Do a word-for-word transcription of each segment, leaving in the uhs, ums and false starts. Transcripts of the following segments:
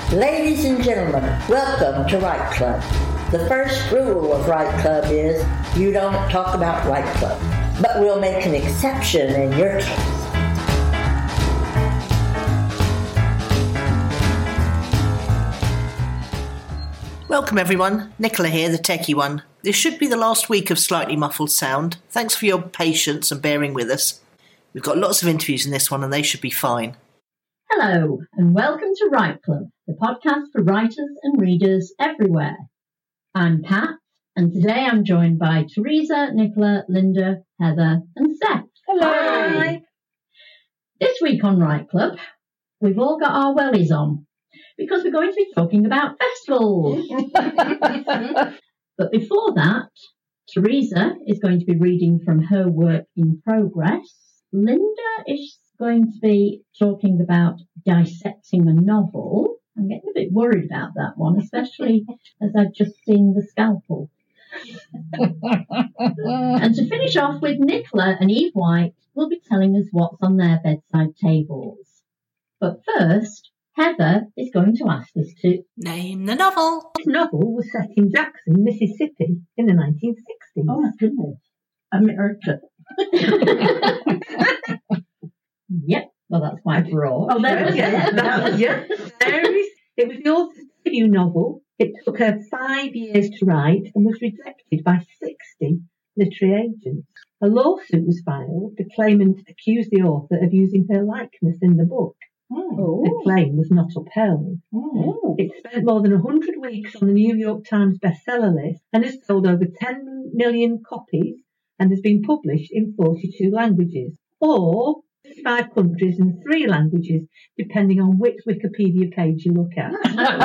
Ladies and gentlemen, welcome to Write Club. The first rule of Write Club is you don't talk about Write Club, but we'll make an exception in your case. Welcome everyone, Nicola here, the techie one. This should be the last week of slightly muffled sound. Thanks for your patience and bearing with us. We've got lots of interviews in this one and they should be fine. Hello and welcome to Write Club, the podcast for writers and readers everywhere. I'm Pat and today I'm joined by Teresa, Nicola, Linda, Heather and Seth. Hello. Hi. This week on Write Club, we've all got our wellies on because we're going to be talking about festivals. But before that, Teresa is going to be reading from her work in progress. Linda is going to be talking about dissecting a novel. I'm getting a bit worried about that one, especially as I've just seen The Scalpel. And to finish off with, Nicola and Eve White will be telling us what's on their bedside tables. But first, Heather is going to ask us to name the novel. This novel was set in Jackson, Mississippi in the nineteen sixties. Oh my goodness. America. Yep, well that's quite broad. Oh, there was yeah, that was yeah. There is. It was the author's debut novel. It took her five years to write and was rejected by sixty literary agents. A lawsuit was filed. The claimant accused the author of using her likeness in the book. Oh. The claim was not upheld. Oh. It spent more than one hundred weeks on the New York Times bestseller list and has sold over ten million copies and has been published in forty-two languages, or five countries and three languages, depending on which Wikipedia page you look at.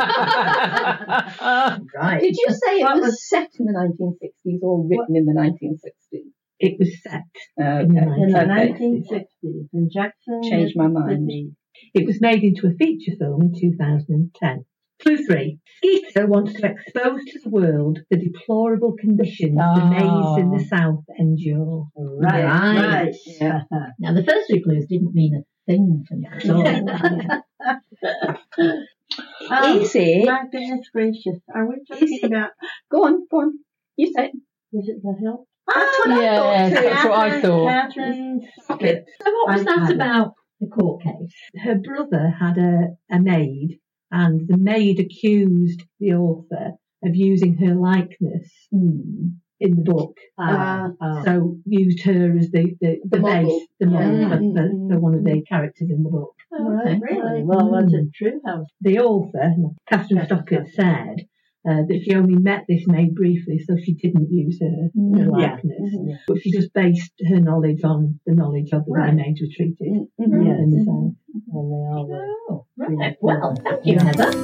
Right. Did you say it was set in the nineteen sixties or written what? in the nineteen sixties? It was set uh, in the okay. in the nineteen sixties. In Jackson. Changed my mind. It was made into a feature film in two thousand ten. Clue three. Skeeter wants to expose to the world the deplorable conditions oh. the maize in the South endure. Right, right. right. Yeah. Now, the first two clues didn't mean a thing to me at all. um, Easy. My goodness gracious. Are we talking Easy. about... Go on, go on. You say it. Is it The Hill? That's what yes, I thought too. that's what I thought. Catherine Stockett. So what was I that had it. about, the court case? Her brother had a, a maid, and the maid accused the author of using her likeness Hmm. in the book. Uh, Uh, so used her as the, the, the, The model. base, the model Yeah. for, for, for one of the characters in the book. Okay. Really? Well, was it true? How The author, Catherine Stockett, said uh, that she only met this maid briefly, so she didn't use her, her Mm. Yeah. likeness. Mhm. But she just based her knowledge on the knowledge of the way Right. maids were treated Mm-hmm. yeah, in the South. And they all were. Oh, right. Well, thank you, Heather.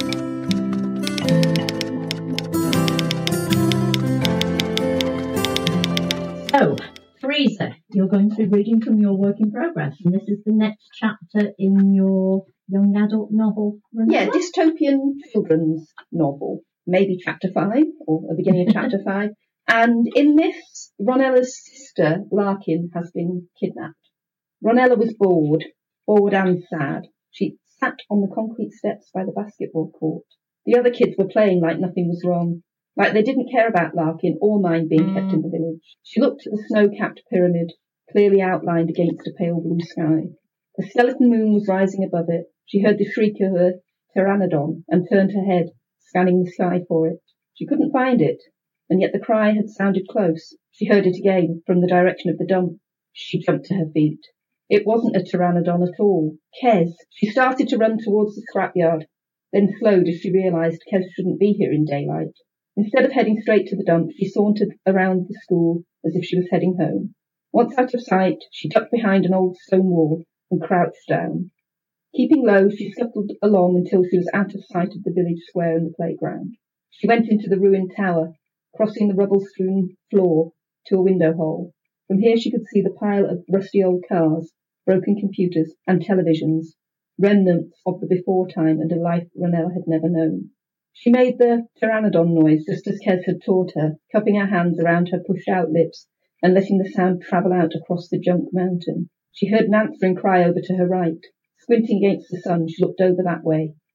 So, Teresa, you're going to be reading from your work in progress, and this is the next chapter in your young adult novel. Yeah, remember? dystopian children's novel. Maybe chapter five, or the beginning of chapter five. And in this, Ronella's sister, Larkin, has been kidnapped. Ronella was bored, bored and sad. She sat on the concrete steps by the basketball court. The other kids were playing like nothing was wrong, like they didn't care about Larkin or mind being kept in the village. She looked at the snow-capped pyramid, clearly outlined against a pale blue sky. A skeleton moon was rising above it. She heard the shriek of a pteranodon and turned her head, scanning the sky for it. She couldn't find it, and yet the cry had sounded close. She heard it again, from the direction of the dump. She jumped to her feet. It wasn't a pteranodon at all. Kez. She started to run towards the scrapyard, then slowed as she realised Kez shouldn't be here in daylight. Instead of heading straight to the dump, she sauntered around the school as if she was heading home. Once out of sight, she ducked behind an old stone wall and crouched down. Keeping low, she scuttled along until she was out of sight of the village square and the playground. She went into the ruined tower, crossing the rubble-strewn floor to a window hole. From here she could see the pile of rusty old cars, broken computers and televisions, remnants of the before time and a life Ronella had never known. She made the pteranodon noise just as Kez had taught her, cupping her hands around her pushed-out lips and letting the sound travel out across the junk mountain. She heard an answering cry over to her right. Squinting against the sun, she looked over that way.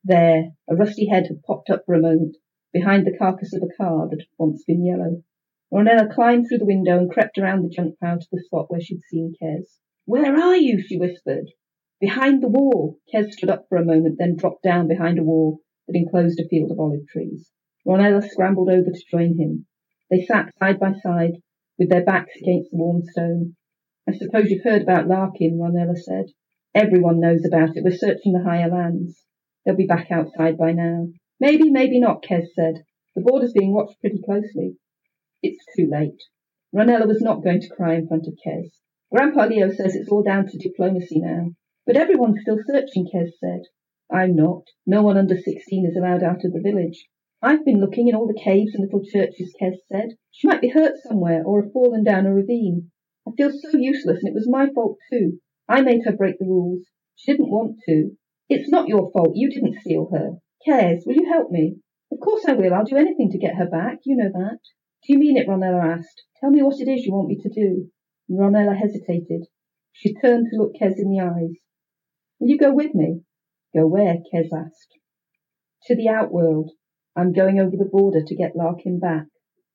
There, a rusty head had popped up for a moment, behind the carcass of a car that had once been yellow. Ronella climbed through the window and crept around the junk pile to the spot where she'd seen Kez. "Where are you?" she whispered. "Behind the wall." Kez stood up for a moment, then dropped down behind a wall that enclosed a field of olive trees. Ronella scrambled over to join him. They sat side by side, with their backs against the warm stone. "I suppose you've heard about Larkin," Ronella said. "Everyone knows about it. We're searching the higher lands. They'll be back outside by now." "Maybe, maybe not," Kez said. "The border's being watched pretty closely." It's too late. Ronella was not going to cry in front of Kez. "Grandpa Leo says it's all down to diplomacy now." "But everyone's still searching," Kez said. "I'm not. No one under sixteen is allowed out of the village." "I've been looking in all the caves and little churches," Kez said. "She might be hurt somewhere or have fallen down a ravine. I feel so useless, and it was my fault too. I made her break the rules. She didn't want to." "It's not your fault. You didn't steal her." "Kez, will you help me?" "Of course I will. I'll do anything to get her back. You know that." "Do you mean it?" Ronella asked. "Tell me what it is you want me to do." Ronella hesitated. She turned to look Kez in the eyes. "Will you go with me?" "Go where?" Kez asked. "To the outworld. I'm going over the border to get Larkin back."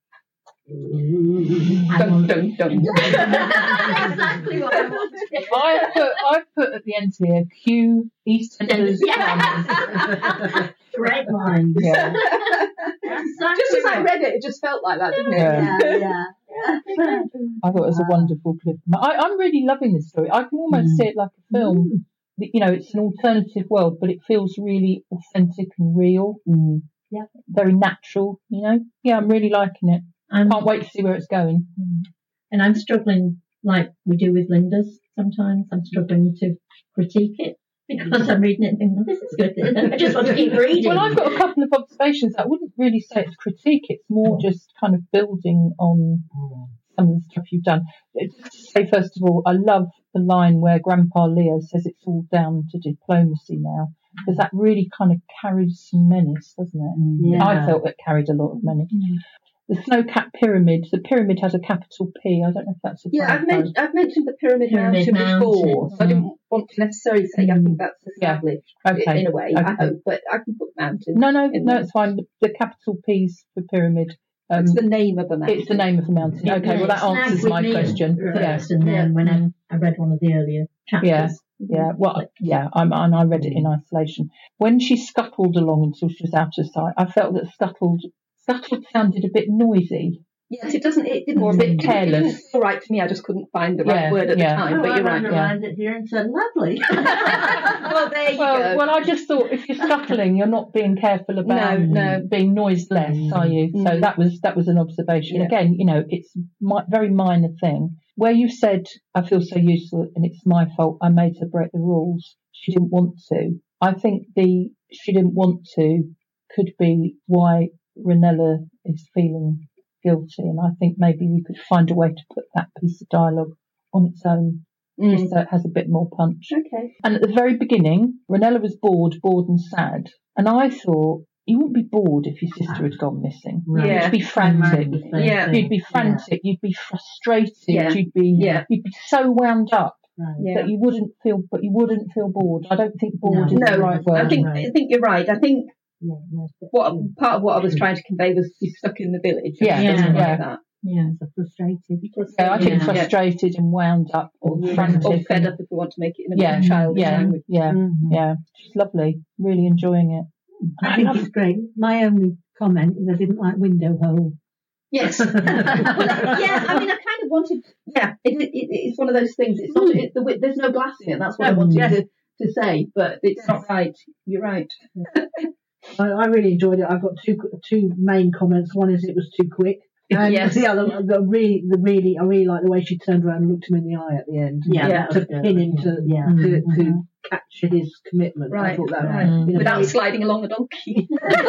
Dun, dun, dun. Exactly what I wanted. I put, I put at the end here, Q EastEnders. Yeah. Great minds. Yeah. Exactly Just as I what- read it, it just felt like that, didn't it? Yeah. Yeah, yeah. I thought it was a wonderful clip. I, I'm really loving this story. I can almost Mm. see it like a film. You know, it's an alternative world, but it feels really authentic and real. Mm. Yeah. Very natural, you know. Yeah, I'm really liking it. I'm, Can't wait to see where it's going. and I'm struggling, like we do with Linda's sometimes, I'm struggling to critique it because I'm reading it and thinking, well, this is good. I just want to keep reading. Well, I've got a couple of observations. I wouldn't really say it's critique. It's more just kind of building on some of the stuff you've done. Just to say, first of all, I love the line where Grandpa Leo says it's all down to diplomacy now, because that really kind of carries some menace, doesn't it? Yeah. I felt it carried a lot of menace. The snow-capped pyramid, the pyramid has a capital P. I don't know if that's a Yeah, I've, typo. men- I've mentioned the Pyramid, Pyramid Mountain before, Mountain. so I didn't want to necessarily say I think that's Yeah. established Okay. in a way, I Okay. hope, but I can put mountain. No, no, in no, there. it's fine. The, the capital P's for pyramid. Um, It's the name of the mountain. it's the name of the mountain. Yeah, Okay, well that it snagged answers with my me question. at Yeah, first, and then when I, I read one of the earlier chapters. Yeah. yeah. Well, yeah. I'm, and I read it in isolation. When she scuttled along until she was out of sight, I felt that scuttled scuttled sounded a bit noisy. Yes, it doesn't, it didn't, Or a it bit didn't careless. feel right to me, I just couldn't find the right Yeah, word at yeah. the time, Oh, but I you're right. underlined it here and said lovely. Well, there you Well, go. well, I just thought if you're scuttling, you're not being careful about No, no. being noiseless, are you? So Mm. that was that was an observation. Yeah. Again, you know, it's my very minor thing. Where you said I feel so useful and it's my fault, I made her break the rules. She didn't want to. I think the she didn't want to could be why Ronella is feeling guilty, and I think maybe you could find a way to put that piece of dialogue on its own, Mm. just so it has a bit more punch. Okay. And at the very beginning, Ronella was bored, bored and sad. And I thought, you wouldn't be bored if your sister had gone missing. Yeah. You'd be frantic. Yeah. You'd be frantic. You'd be frustrated. Yeah. You'd be Yeah. you'd be so wound up Yeah. that you wouldn't feel, but you wouldn't feel bored. I don't think bored No. is the No, right word. I think Right. I think you're right. I think Yeah, most what part of what I was trying to convey was she's stuck in the village. and Yeah, she doesn't yeah. like that. yeah, so frustrated. Yeah, I think Yeah. frustrated and wound up or Or frantic. fed up if we want to make it in a Yeah, more childish yeah, language. yeah, Mhm. yeah. She's lovely. Really enjoying it. I think it's great. My only comment is I didn't like window hole. Yes. Well, yeah, I mean, I kind of wanted. Yeah, it, it, it's one of those things. It's not. It, the, there's no glass in it. That's what I wanted to, to say. But it's not right. You're right. I, I really enjoyed it. I've got two two main comments. One is it was too quick. And Yes. the other, the really, the really, I really like the way she turned around and looked him in the eye at the end. Yeah, Yeah. To pin him to, Yeah. to, Mhm. to capture his commitment. I Right. thought that right. was, you know, Without very- sliding along a donkey.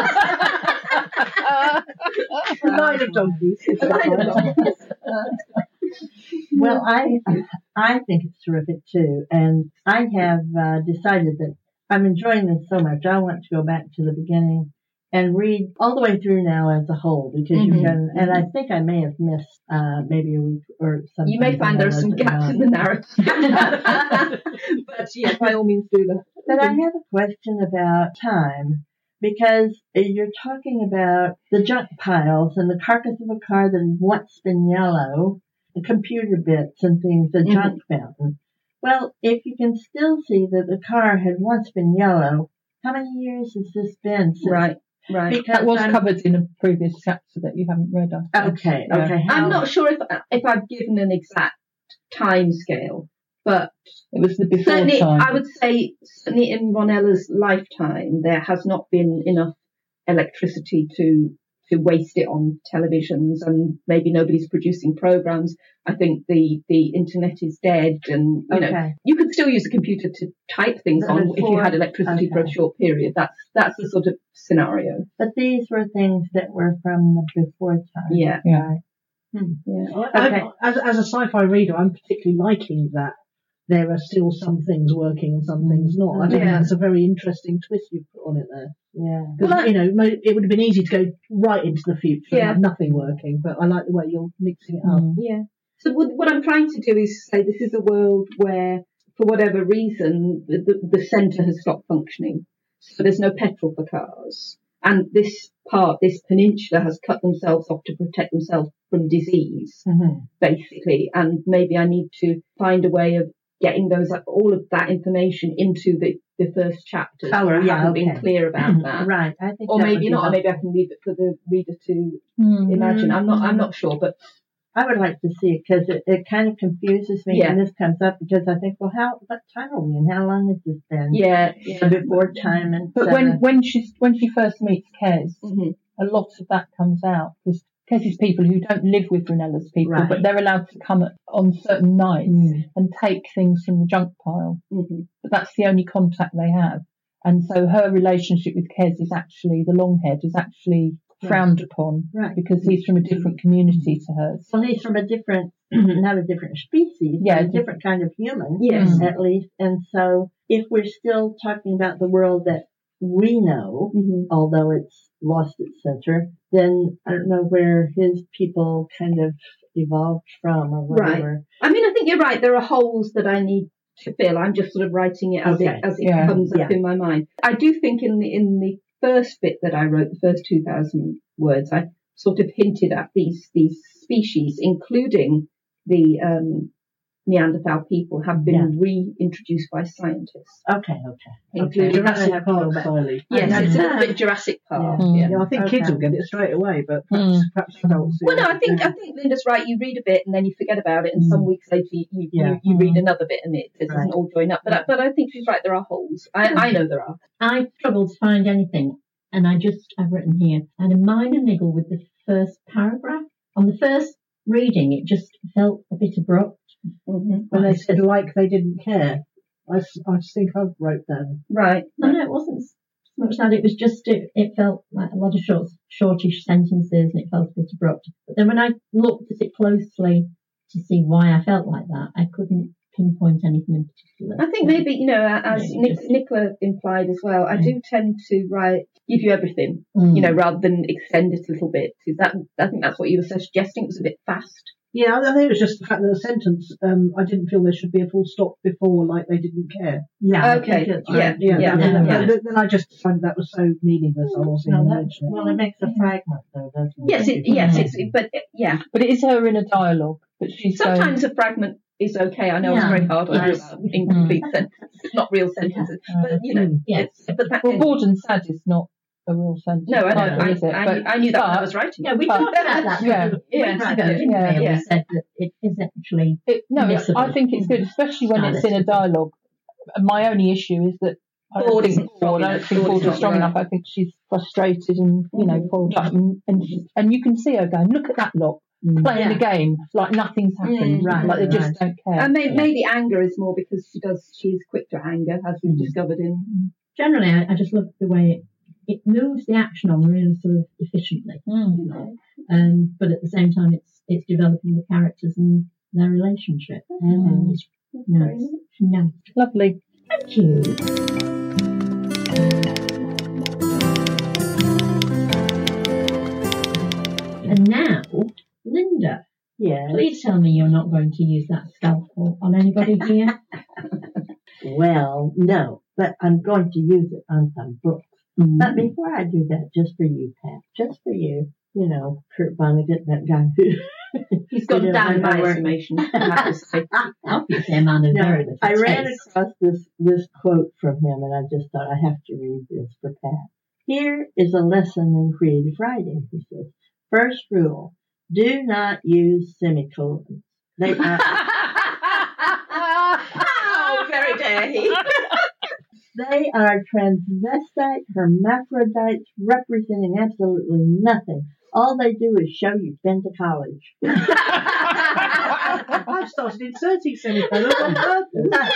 a line of donkeys. A line of donkeys. Well, I I think it's terrific too, and I have uh, decided that I'm enjoying this so much. I want to go back to the beginning and read all the way through now as a whole because Mhm. you can. And I think I may have missed uh, maybe a week or something. You may find there are some gaps in the narrative. But yeah, by all means do that. But I have a question about time, because you're talking about the junk piles and the carcass of a car that had once been yellow, the computer bits and things, the Mhm. junk mountain. Well, if you can still see that the car had once been yellow, how many years has this been since? Right, right. Because That was I'm- covered in a previous chapter that you haven't read. I think. Okay, Yeah. okay. How, I'm not sure if if I've given an exact time scale, but It was the before certainly time. I would say certainly in Ronella's lifetime there has not been enough electricity to to waste it on televisions, and maybe nobody's producing programs. I think the the internet is dead, and you know Okay. you could still use a computer to type things But on if you before- had electricity for a okay. short period. That's that's the sort of scenario. But these were things that were from the before time. Yeah, Yeah. yeah. I- Okay. I- as, as a sci-fi reader, I'm particularly liking that there are still some things working and some things not. I think Yeah. that's a very interesting twist you've put on it there. Yeah. Because, Well, I- you know, mo- it would have been easy to go right into the future Yeah. and have nothing working, but I like the way you're mixing it up. Mm. Yeah. So what, what I'm trying to do is say this is a world where, for whatever reason, the, the, the centre has stopped functioning. So there's no petrol for cars. And this part, this peninsula has cut themselves off to protect themselves from disease, Mhm. basically. And maybe I need to find a way of getting those, all of that information into the, the first chapters Oh, where I yeah, haven't been okay. clear about that. Right. I think Or that would maybe be not, or maybe I helpful. can leave it for the reader to Mm. imagine. I'm not, I'm not sure, but I would like to see it because it, it kind of confuses me Yeah. when this comes up, because I think, well, how what time are we and how long has this been? yeah, The yeah. before time and But so when on. when she when she first meets Kez, Mhm. a lot of that comes out because Kez is people who don't live with Ronella's people, Right. but they're allowed to come at, on certain nights Mm. and take things from the junk pile. Mhm. But that's the only contact they have. And so her relationship with Kez is actually, the long head is actually frowned upon Right. because he's from a different community to hers. Well, he's from a different, not a different species, Yeah. but a different kind of human, Yes. at least. And so if we're still talking about the world that we know, Mhm. although it's lost its center, then I don't know where his people kind of evolved from or whatever. I mean, I think you're right. There are holes that I need to fill. I'm just sort of writing it as Okay. it as it Yeah. comes up Yeah. in my mind. I do think in the in the first bit that I wrote, the first two thousand words, I sort of hinted at these these species, including the um, Neanderthal people, have been reintroduced by scientists. Okay, okay. Including- Jurassic have to go Park back. styling. Yes, I it's a know. little bit Jurassic Park. Yeah. Yeah. Yeah, I think kids Okay. will get it straight away, but perhaps, Mm. perhaps adults. Well, no, I think I think Linda's right. You read a bit and then you forget about it, and some weeks later you, you, Yeah. you, you read another bit and it, it doesn't Right. all join up. But I, but I think she's right. There are holes. I, I know there are. I struggled to find anything, and I just, I've written here, I had a minor niggle with the first paragraph. On the first reading, it just felt a bit abrupt. Mm-hmm. when they said like they didn't care. I, s- I think I wrote down. Right. No, no, it wasn't so much that. It was just, it, it felt like a lot of short, shortish sentences, and it felt a bit abrupt. But then when I looked at it closely to see why I felt like that, I couldn't pinpoint anything in particular. I think maybe, you know, as Maybe Nic- just- Nicola implied as well, I do tend to write, give you everything, Mm. you know, rather than extend it a little bit. Is that, I think that's what you were suggesting. It was a bit fast. Yeah, I think it was just the fact that the sentence, um, I didn't feel there should be a full stop before, like they didn't care. Yeah. I Okay, think it's- yeah, Yeah, yeah, that- yeah. that- that- then I just decided that was so meaningless. I wasn't No, going to that, mention it. well, it makes a fragment, though, doesn't it? Yes, it, yes, it's, but uh, yeah, But it is her in a dialogue. But she's sometimes going, a fragment is okay. I know Yeah. it's very hard on Yes. about incomplete sentences, not real sentences, but you know, Yes. it's, but that, well, bored and sad is not a real sentence. no, I know, either, I, is it? I, But- knew, I knew that when I but- was writing Yeah, it. we But- talked about that yeah. weeks Yeah. ago, didn't Yeah. we? Yeah. We said that it is actually It, no, Missable. I think it's good, especially when it's in a dialogue. My only issue is that I don't Bored think isn't strong Ford, I don't enough. think Bored Ford is is strong not enough. I think she's frustrated and, you know, pulled up. And, and, she's, and you can see her going, look at that lot, playing Yeah. the game like nothing's happened. Mm, right, like they just right. don't care. And may, Yeah. maybe anger is more because she does, she's quick to anger, as we've discovered in. generally, I, I just love the way it, it moves the action on really sort of efficiently. Mm. You know? Um, but at the same time, it's it's developing the characters and their relationship. And it's nice. Nice. Lovely. Thank you. And now, Linda, Yes. please tell me you're not going to use that scalpel on anybody here. Well, no. but I'm going to use it on some books. Mm-hmm. But before I do that, just for you, Pat, just for you, you know, Kurt Vonnegut, that guy who... He's gone down in my estimation. Obviously, a man of no, very little I ran taste. across this, this quote from him, and I just thought I have to read this for Pat. Here is a lesson in creative writing, he says. First rule, do not use semicolons. They are... Oh, very dare he. They are transvestite hermaphrodites representing absolutely nothing. All they do is show you've been to college. I've started inserting semicolons on purpose.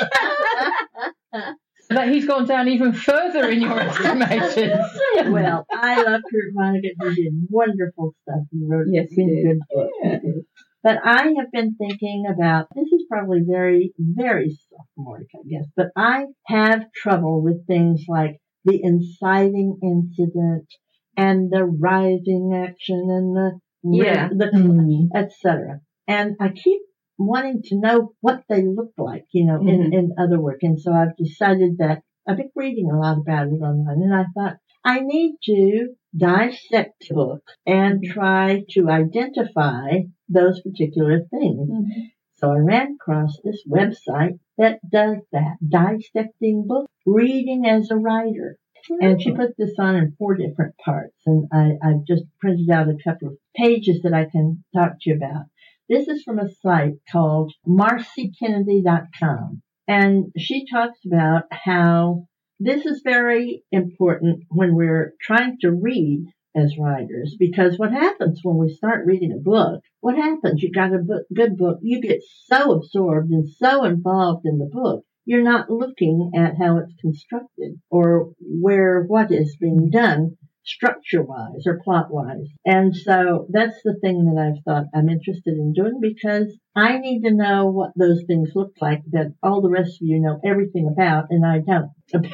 That he's gone down even further in your estimation. Well, I love Kurt Vonnegut. He did wonderful stuff. He wrote yes, he did. good books. Yeah. But I have been thinking about, this is probably very, very sophomoric, I guess, but I have trouble with things like the inciting incident and the rising action and the, yeah. the mm. et cetera. And I keep wanting to know what they look like, you know, mm-hmm. in, in other work. And so I've decided that I've been reading a lot about it online, and I thought I need to dissect the book and try to identify those particular things. Mm-hmm. So I ran across this website that does that, dissecting books, reading as a writer. And she put this on in four different parts, and I, I've just printed out a couple of pages that I can talk to you about. This is from a site called marcy kennedy dot com, and she talks about how this is very important when we're trying to read as writers, because what happens when we start reading a book, what happens? You got a book, good book, you get so absorbed and so involved in the book, you're not looking at how it's constructed or where what is being done structure-wise or plot-wise. And so that's the thing that I've thought I'm interested in doing, because I need to know what those things look like that all the rest of you know everything about, and I don't.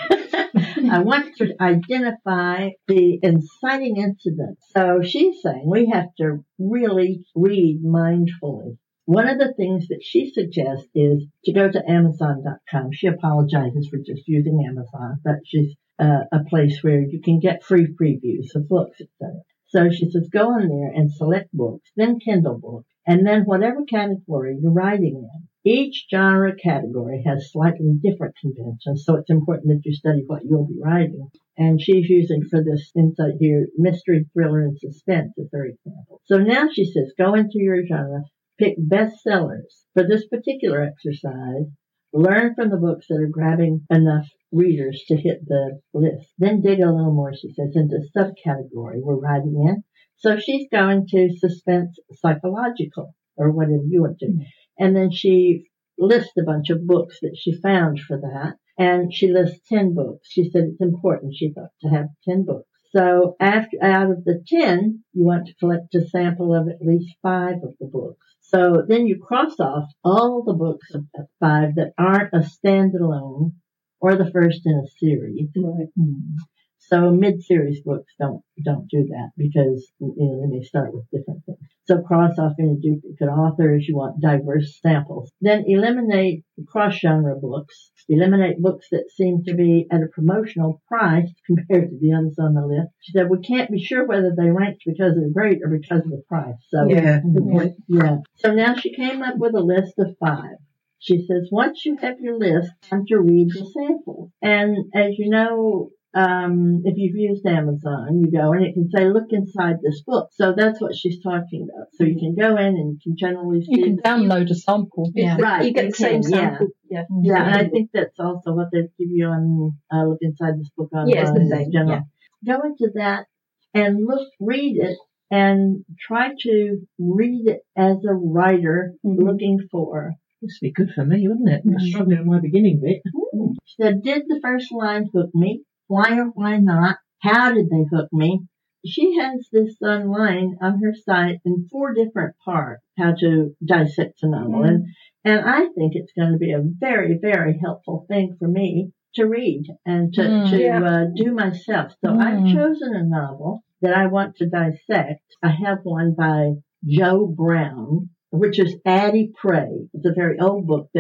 I want to identify the inciting incident. So she's saying we have to really read mindfully. One of the things that she suggests is to go to amazon dot com. She apologizes for just using Amazon, but she's uh, a place where you can get free previews of books, et cetera. So she says go on there and select books, then Kindle books, and then whatever category you're writing in. Each genre category has slightly different conventions, so it's important that you study what you'll be writing. And she's using for this insight here, mystery, thriller, and suspense as her example. So now she says, go into your genre, pick bestsellers. For this particular exercise, learn from the books that are grabbing enough readers to hit the list. Then dig a little more, she says, into subcategory we're writing in. So she's going to suspense psychological, or whatever you want to. Mm-hmm. And then she lists a bunch of books that she found for that. And she lists ten books. She said it's important, she thought, to have ten books. So after, out of the ten, you want to collect a sample of at least five of the books. So then you cross off all the books of five that aren't a standalone or the first in a series. Right. Mm-hmm. So mid-series books don't don't do that, because you know they may start with different things. So cross off any duplicate authors. You want diverse samples. Then eliminate cross-genre books. Eliminate books that seem to be at a promotional price compared to the others on the list. She said we can't be sure whether they ranked because they're great or because of the price. So Yeah. mm-hmm. yeah. So now she came up with a list of five. She says once you have your list, time to read the samples. And as you know, Um, if you've used Amazon, you go and it can say, look inside this book. So that's what she's talking about. So you can go in and you can generally see. You can download a sample. Yeah. Right. You get the same can, sample. Yeah. Yeah. Yeah. And I think that's also what they give you on, uh, look inside this book online. Yeah, it's the same. General. Go into that and look, read it and try to read it as a writer Mm-hmm. looking for. This would be good for me, wouldn't it? I was struggling with my beginning bit. She said, did the first line hook me? Why or why not? How did they hook me? She has this online on her site in four different parts, how to dissect a novel. And, and I think it's going to be a very, very helpful thing for me to read and to, Mm, to yeah. uh, do myself. So Mm. I've chosen a novel that I want to dissect. I have one by Joe Brown, which is Addie Prey. It's a very old book that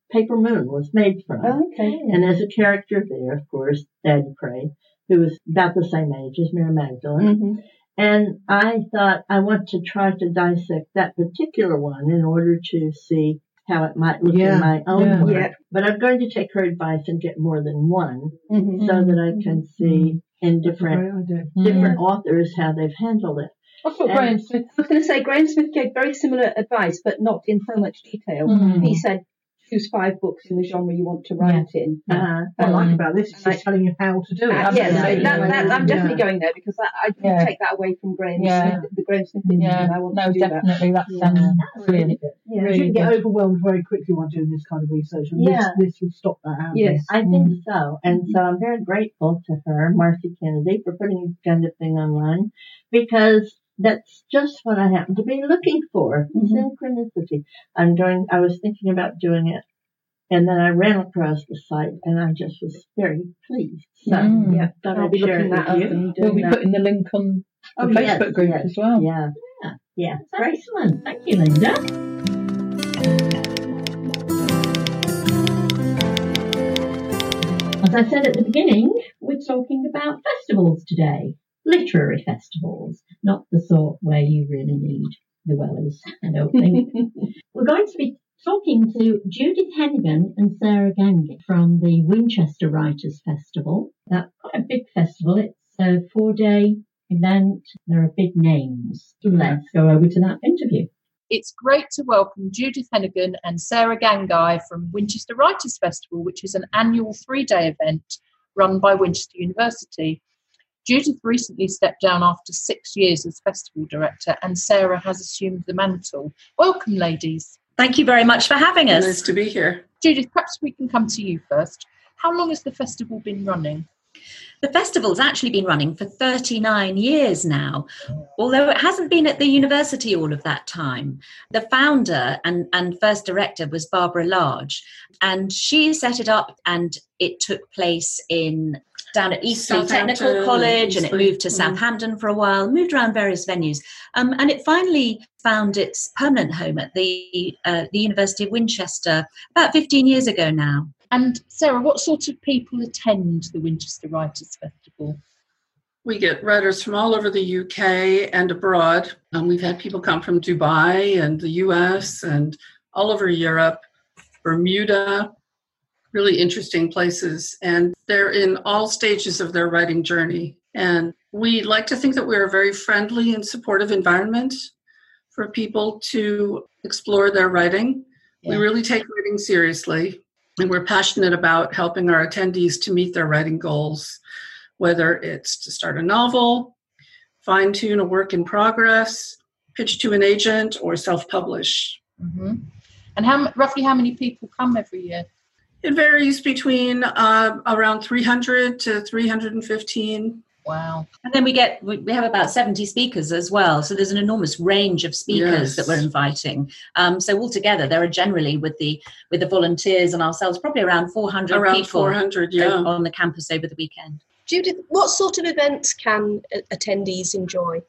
Paper Moon was made from. Okay. And there's a character there, of course, Daddy Cray, who was about the same age as Mary Magdalene. Mm-hmm. And I thought I want to try to dissect that particular one in order to see how it might look Yeah, in my own yeah. work. Yeah. But I'm going to take her advice and get more than one Mm-hmm. so that I can see in different Great idea. different authors how they've handled it. I thought And- Graham Smith. I was going to say, Graham Smith gave very similar advice, but not in so much detail. Mm. He said, choose five books in the genre you want to write in. Uh, What I like Um, about this is I- it's telling you how to do it. Uh, yeah, so Absolutely. that, that, I'm definitely Yeah. going there because that, I didn't Yeah. take that away from Graham Yeah. Smith, the Graham Smith interview, Yeah, and I want no, to do that. definitely. That Yeah. sounds That's really brilliant. good. Yeah. You Really shouldn't get good. overwhelmed very quickly while doing this kind of research. And Yeah. this, this would stop that happening. Yes. I think so. And so I'm very grateful to her, Marcy Kennedy, for putting this kind of thing online because that's just what I happen to be looking for. Mhm. Synchronicity. I'm going, I was thinking about doing it and then I ran across the site and I just was very pleased. So, Mm. yeah, thought I'll I'd be share looking it that with up you. and We'll doing be that. putting the link on the Oh, Facebook yes, group yes. as well. Yeah. Yeah. That's excellent. Thank you, Linda. As I said at the beginning, we're talking about festivals today. Literary festivals, not the sort where you really need the wellies, I don't think. We're going to be talking to Judith Hennigan and Sarah Gangi from the Winchester Writers Festival. That's quite a big festival. It's a four-day event. There are big names. Let's go over to that interview. It's great to welcome Judith Hennigan and Sarah Gangi from Winchester Writers Festival, which is an annual three-day event run by Winchester University. Judith recently stepped down after six years as festival director, and Sarah has assumed the mantle. Welcome, ladies. Thank you very much for having us. Nice to be here. Judith, perhaps we can come to you first. How long has the festival been running? The festival's actually been running for thirty-nine years now, although it hasn't been at the university all of that time. The founder and, and first director was Barbara Large, and she set it up, and it took place in down at Eastleigh Technical Southampton, College, and it Eastleigh, moved to mm. Southampton for a while, moved around various venues, um, and it finally found its permanent home at the uh, the University of Winchester about fifteen years ago now. And Sarah, what sort of people attend the Winchester Writers Festival? We get writers from all over the U K and abroad. Um, we've had people come from Dubai and the U S and all over Europe, Bermuda, really interesting places. And they're in all stages of their writing journey. And we like to think that we're a very friendly and supportive environment for people to explore their writing. Yeah. We really take writing seriously. And we're passionate about helping our attendees to meet their writing goals, whether it's to start a novel, fine-tune a work in progress, pitch to an agent, or self-publish. Mm-hmm. And how roughly how many people come every year? It varies between uh, around three hundred to three hundred fifteen. Wow. And then we get we we have about seventy speakers as well. So there's an enormous range of speakers Yes. that we're inviting. Um, so altogether, there are generally with the with the volunteers and ourselves probably around four hundred Around people four hundred, yeah. o- on the campus over the weekend. Judith, what sort of events can uh, attendees enjoy?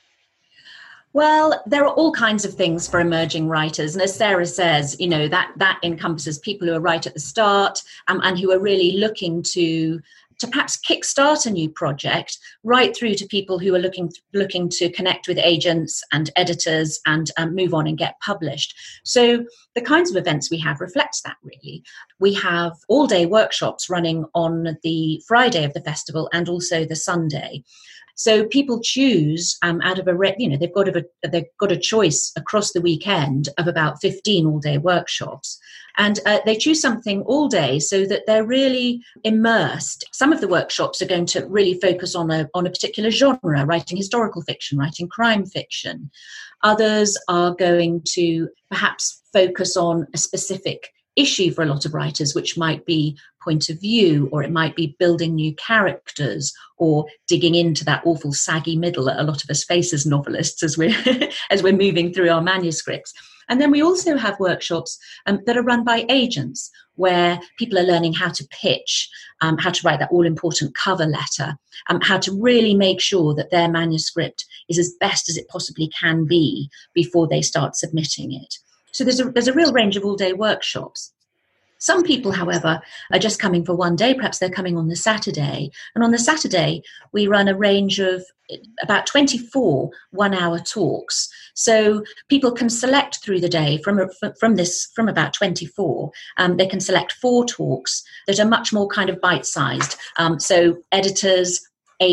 Well, there are all kinds of things for emerging writers. And as Sarah says, you know, that that encompasses people who are right at the start um, and who are really looking to to perhaps kickstart a new project, right through to people who are looking looking to connect with agents and editors and um, move on and get published. So the kinds of events we have reflects that, really. We have all-day workshops running on the Friday of the festival and also the Sunday. So people choose um, out of a, re- you know, they've got a they've got a choice across the weekend of about fifteen all-day workshops, and uh, they choose something all day so that they're really immersed. Some of the workshops are going to really focus on a on a particular genre, writing historical fiction, writing crime fiction. Others are going to perhaps focus on a specific issue for a lot of writers, which might be point of view, or it might be building new characters, or digging into that awful saggy middle that a lot of us face as novelists as we're as we're moving through our manuscripts. And then we also have workshops um, that are run by agents, where people are learning how to pitch, um, how to write that all-important cover letter, um, how to really make sure that their manuscript is as best as it possibly can be before they start submitting it. So there's a there's a real range of all-day workshops. Some people, however, are just coming for one day. Perhaps they're coming on the Saturday. And on the Saturday, we run a range of about twenty-four one-hour talks. So people can select through the day from from this from about twenty-four. Um, they can select four talks that are much more kind of bite-sized. Um, so editors,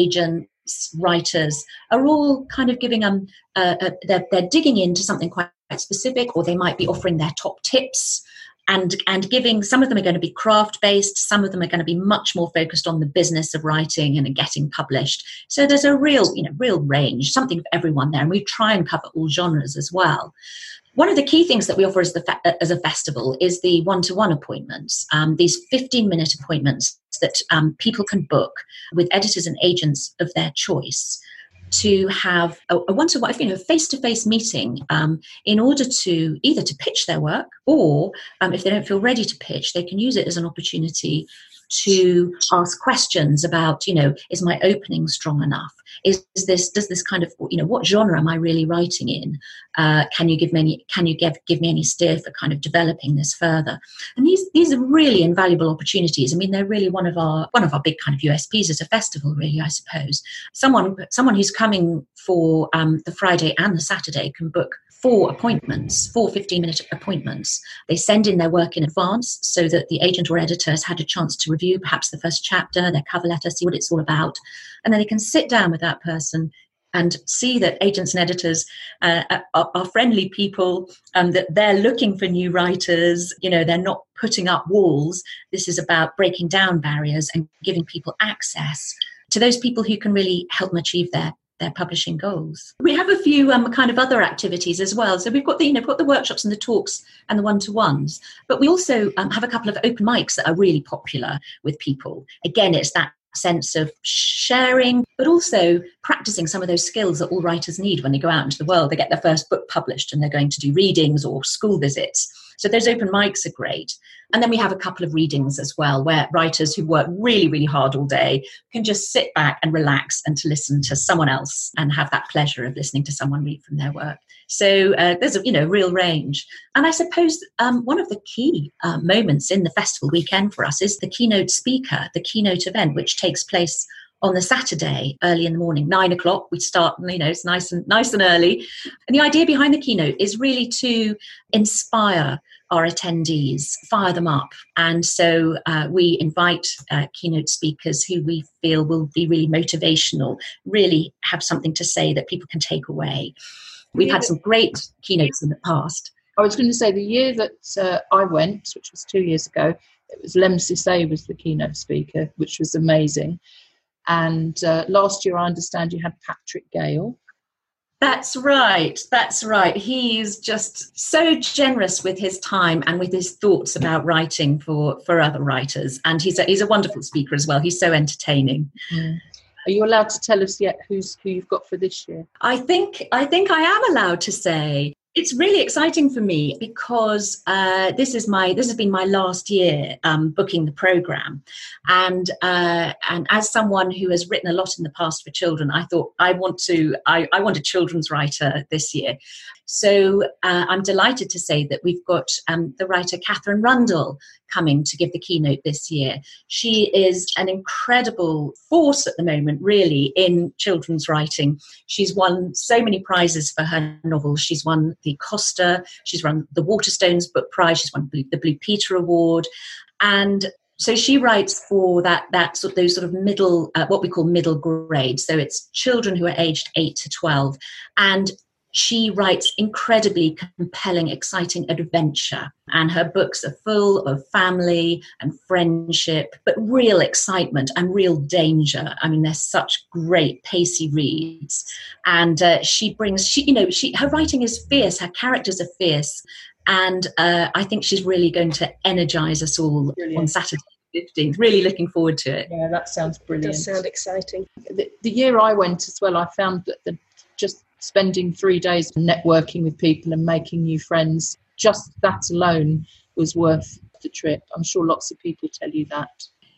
agents, writers are all kind of giving them. Uh, uh, they're, they're digging into something quite specific, or they might be offering their top tips. And, and giving, some of them are going to be craft-based, some of them are going to be much more focused on the business of writing and getting published. So there's a real, you know, real range, something for everyone there. And we try and cover all genres as well. One of the key things that we offer as, the fe- as a festival is the one-to-one appointments, um, these fifteen-minute appointments that um, people can book with editors and agents of their choice, to have a, a one-to-one, you know, face-to-face meeting um, in order to either to pitch their work, or um, if they don't feel ready to pitch, they can use it as an opportunity to ask questions about, you know, is my opening strong enough? Is, is this, does this kind of, you know, what genre am I really writing in? Uh, can you give me any, can you give, give me any steer for kind of developing this further? And these, these are really invaluable opportunities. I mean, they're really one of our, one of our big kind of U S Ps as a festival, really, I suppose. Someone, someone who's coming for um, the Friday and the Saturday can book four appointments, four fifteen-minute appointments. They send in their work in advance so that the agent or editor has had a chance to review perhaps the first chapter, their cover letter, see what it's all about. And then they can sit down with that person and see that agents and editors uh, are, are friendly people, um, that they're looking for new writers. You know, they're not putting up walls. This is about breaking down barriers and giving people access to those people who can really help them achieve their their publishing goals. We have a few um, kind of other activities as well. So we've got the, you know, we've got the workshops and the talks and the one-to-ones, but we also um, have a couple of open mics that are really popular with people. Again, it's that sense of sharing, but also practicing some of those skills that all writers need when they go out into the world. They get their first book published and they're going to do readings or school visits. So those open mics are great. And then we have a couple of readings as well, where writers who work really, really hard all day can just sit back and relax and to listen to someone else and have that pleasure of listening to someone read from their work. So uh, there's a, you know, real range. And I suppose um, one of the key uh, moments in the festival weekend for us is the keynote speaker, the keynote event, which takes place on the Saturday, early in the morning, nine o'clock. We start, you know, it's nice and nice and early. And the idea behind the keynote is really to inspire our attendees, fire them up. And so uh, we invite uh, keynote speakers who we feel will be really motivational, really have something to say that people can take away. We've had some great keynotes in the past. I was going to say the year that uh, I went, which was two years ago, it was Lem Sissay was the keynote speaker, which was amazing. And uh, last year, I understand you had Patrick Gale. That's right. That's right. He's just so generous with his time and with his thoughts about writing for, for other writers. And he's a, he's a wonderful speaker as well. He's so entertaining. Mm. Are you allowed to tell us yet who's who you've got for this year? I think I think I am allowed to say. It's really exciting for me because uh, this is my this has been my last year um, booking the programme, and uh, and as someone who has written a lot in the past for children, I thought I want to I, I want a children's writer this year. So uh, I'm delighted to say that we've got um, the writer Catherine Rundle coming to give the keynote this year. She is an incredible force at the moment, really, in children's writing. She's won so many prizes for her novels. She's won the Costa, she's won the Waterstones Book Prize, she's won the Blue Peter Award. And so she writes for that, that sort of, those sort of middle, uh, what we call middle grade. So it's children who are aged eight to twelve. And she writes incredibly compelling, exciting adventure, and her books are full of family and friendship, but real excitement and real danger. I mean, they're such great, pacey reads. And uh, she brings, she, you know, she, her writing is fierce, her characters are fierce. And uh, I think she's really going to energize us all Brilliant. On Saturday the fifteenth. Really looking forward to it. Yeah, that sounds brilliant. It does sound exciting. The, the year I went as well, I found that the, just spending three days networking with people and making new friends, just that alone was worth the trip. I'm sure lots of people tell you that.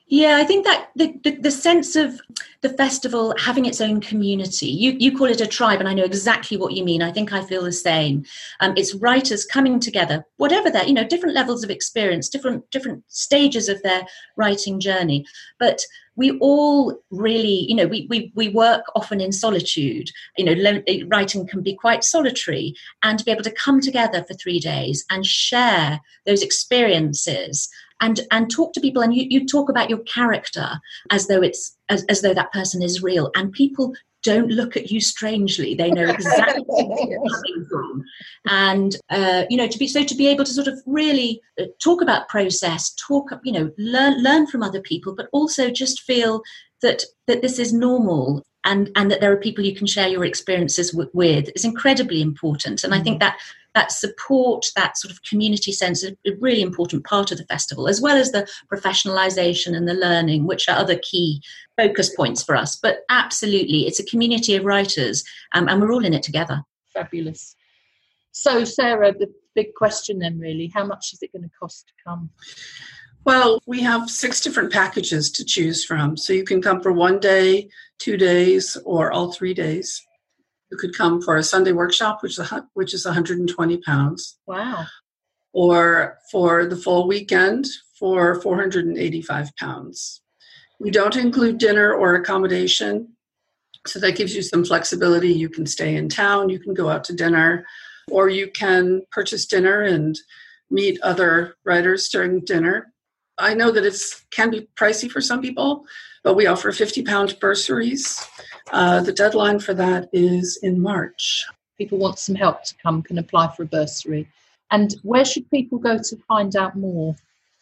Yeah, I think that the, the, the sense of the festival having its own community, you, you call it a tribe, and I know exactly what you mean. I think I feel the same. Um, it's writers coming together, whatever their, you know, different levels of experience, different different stages of their writing journey. But we all really, you know, we, we, we work often in solitude. You know, lo- writing can be quite solitary, and to be able to come together for three days and share those experiences and and talk to people, and you, you talk about your character as though it's as, as though that person is real, and people don't look at you strangely. They know exactly where you're coming from. And uh, you know, to be so to be able to sort of really talk about process, talk, you know, learn learn from other people, but also just feel that that this is normal, and and that there are people you can share your experiences w- with is incredibly important. And mm. I think that that support, that sort of community sense is a really important part of the festival, as well as the professionalisation and the learning, which are other key focus points for us. But absolutely, it's a community of writers, um, and we're all in it together. Fabulous. So, Sarah, the big question then really, how much is it going to cost to come? Well, we have six different packages to choose from. So you can come for one day, two days, or all three days. You could come for a Sunday workshop, which is which is one hundred twenty pounds. Wow. Or for the full weekend for four hundred eighty-five pounds. We don't include dinner or accommodation, so that gives you some flexibility. You can stay in town, you can go out to dinner, or you can purchase dinner and meet other writers during dinner. I know that it can be pricey for some people, but we offer fifty pound bursaries. Uh, the deadline for that is in March. People want some help to come, can apply for a bursary. And where should people go to find out more?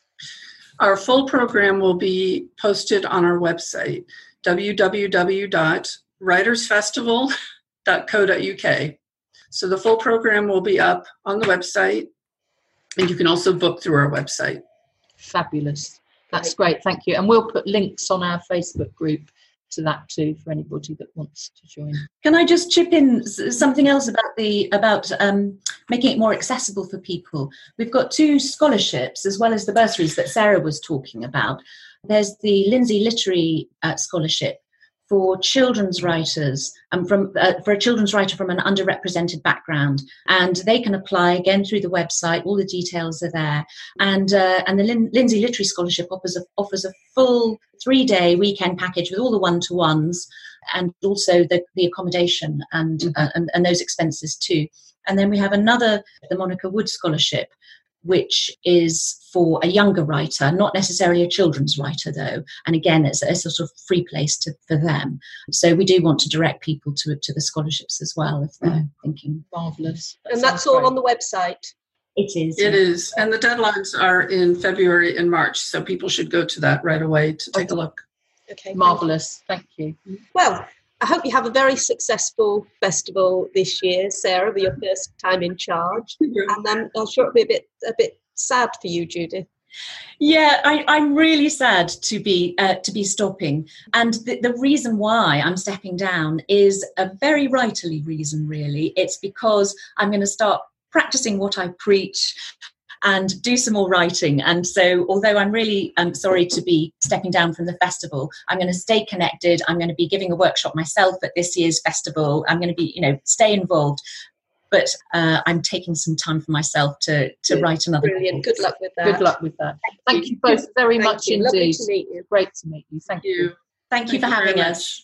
Our full program will be posted on our website, w w w dot writers festival dot co dot u k. So the full program will be up on the website, and you can also book through our website. Fabulous. That's great. Thank you. And we'll put links on our Facebook group to that too for anybody that wants to join. Can I just chip in something else about the about um, making it more accessible for people? We've got two scholarships as well as the bursaries that Sarah was talking about. There's the Lindsay Literary uh, Scholarship for children's writers, um, from uh, for a children's writer from an underrepresented background, and they can apply again through the website. All the details are there, and uh, and the Lin- Lindsay Literary Scholarship offers a, offers a full three-day weekend package with all the one-to-ones, and also the, the accommodation and, mm-hmm. uh, and and those expenses too. And then we have another, the Monica Wood Scholarship, which is for a younger writer, not necessarily a children's writer though. And again, it's a sort of free place to, for them. So we do want to direct people to to the scholarships as well if they're mm. thinking. Marvellous. That and that's all great. On the website? It is. It yeah. is. And the deadlines are in February and March, so people should go to that right away to take okay. a look. Okay. Marvellous. Thank you. Well, I hope you have a very successful festival this year, Sarah, with your first time in charge. And um, I'm sure it'll be a bit a bit sad for you, Judith. Yeah, I, I'm really sad to be uh, to be stopping. And the, the reason why I'm stepping down is a very writerly reason, really. It's because I'm going to start practicing what I preach and do some more writing. And so although I'm really um, sorry to be stepping down from the festival, I'm going to stay connected. I'm going to be giving a workshop myself at this year's festival. I'm going to be, you know, stay involved. But uh, I'm taking some time for myself to, to Good. write another Brilliant. book. Good luck with that. Good luck with that. Thank, Thank you. you both very Thank much you. indeed. Lovely to meet you. Great to meet you. Thank, Thank you. you. Thank, Thank you for you having us.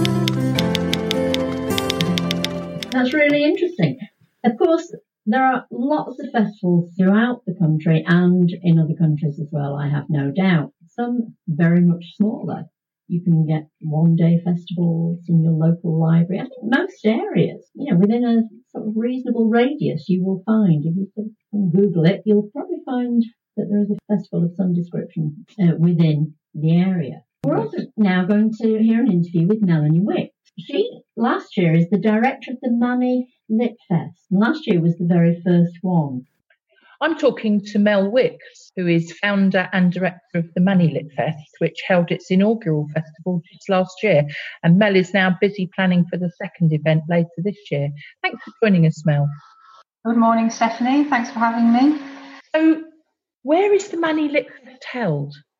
That's really interesting. Of course, there are lots of festivals throughout the country and in other countries as well, I have no doubt. Some very much smaller. You can get one-day festivals in your local library. I think most areas, you know, within a sort of reasonable radius, you will find, if you sort of Google it, you'll probably find that there is a festival of some description uh, within the area. We're also now going to hear an interview with Melanie Wick. She, last year, is the director of the Manny Lit Fest. Last year was the very first one. I'm talking to Mel Wicks, who is founder and director of the Manny Lit Fest, which held its inaugural festival just last year. And Mel is now busy planning for the second event later this year. Thanks for joining us, Mel. Good morning, Stephanie. Thanks for having me. So, where is the Manny Lit Fest held?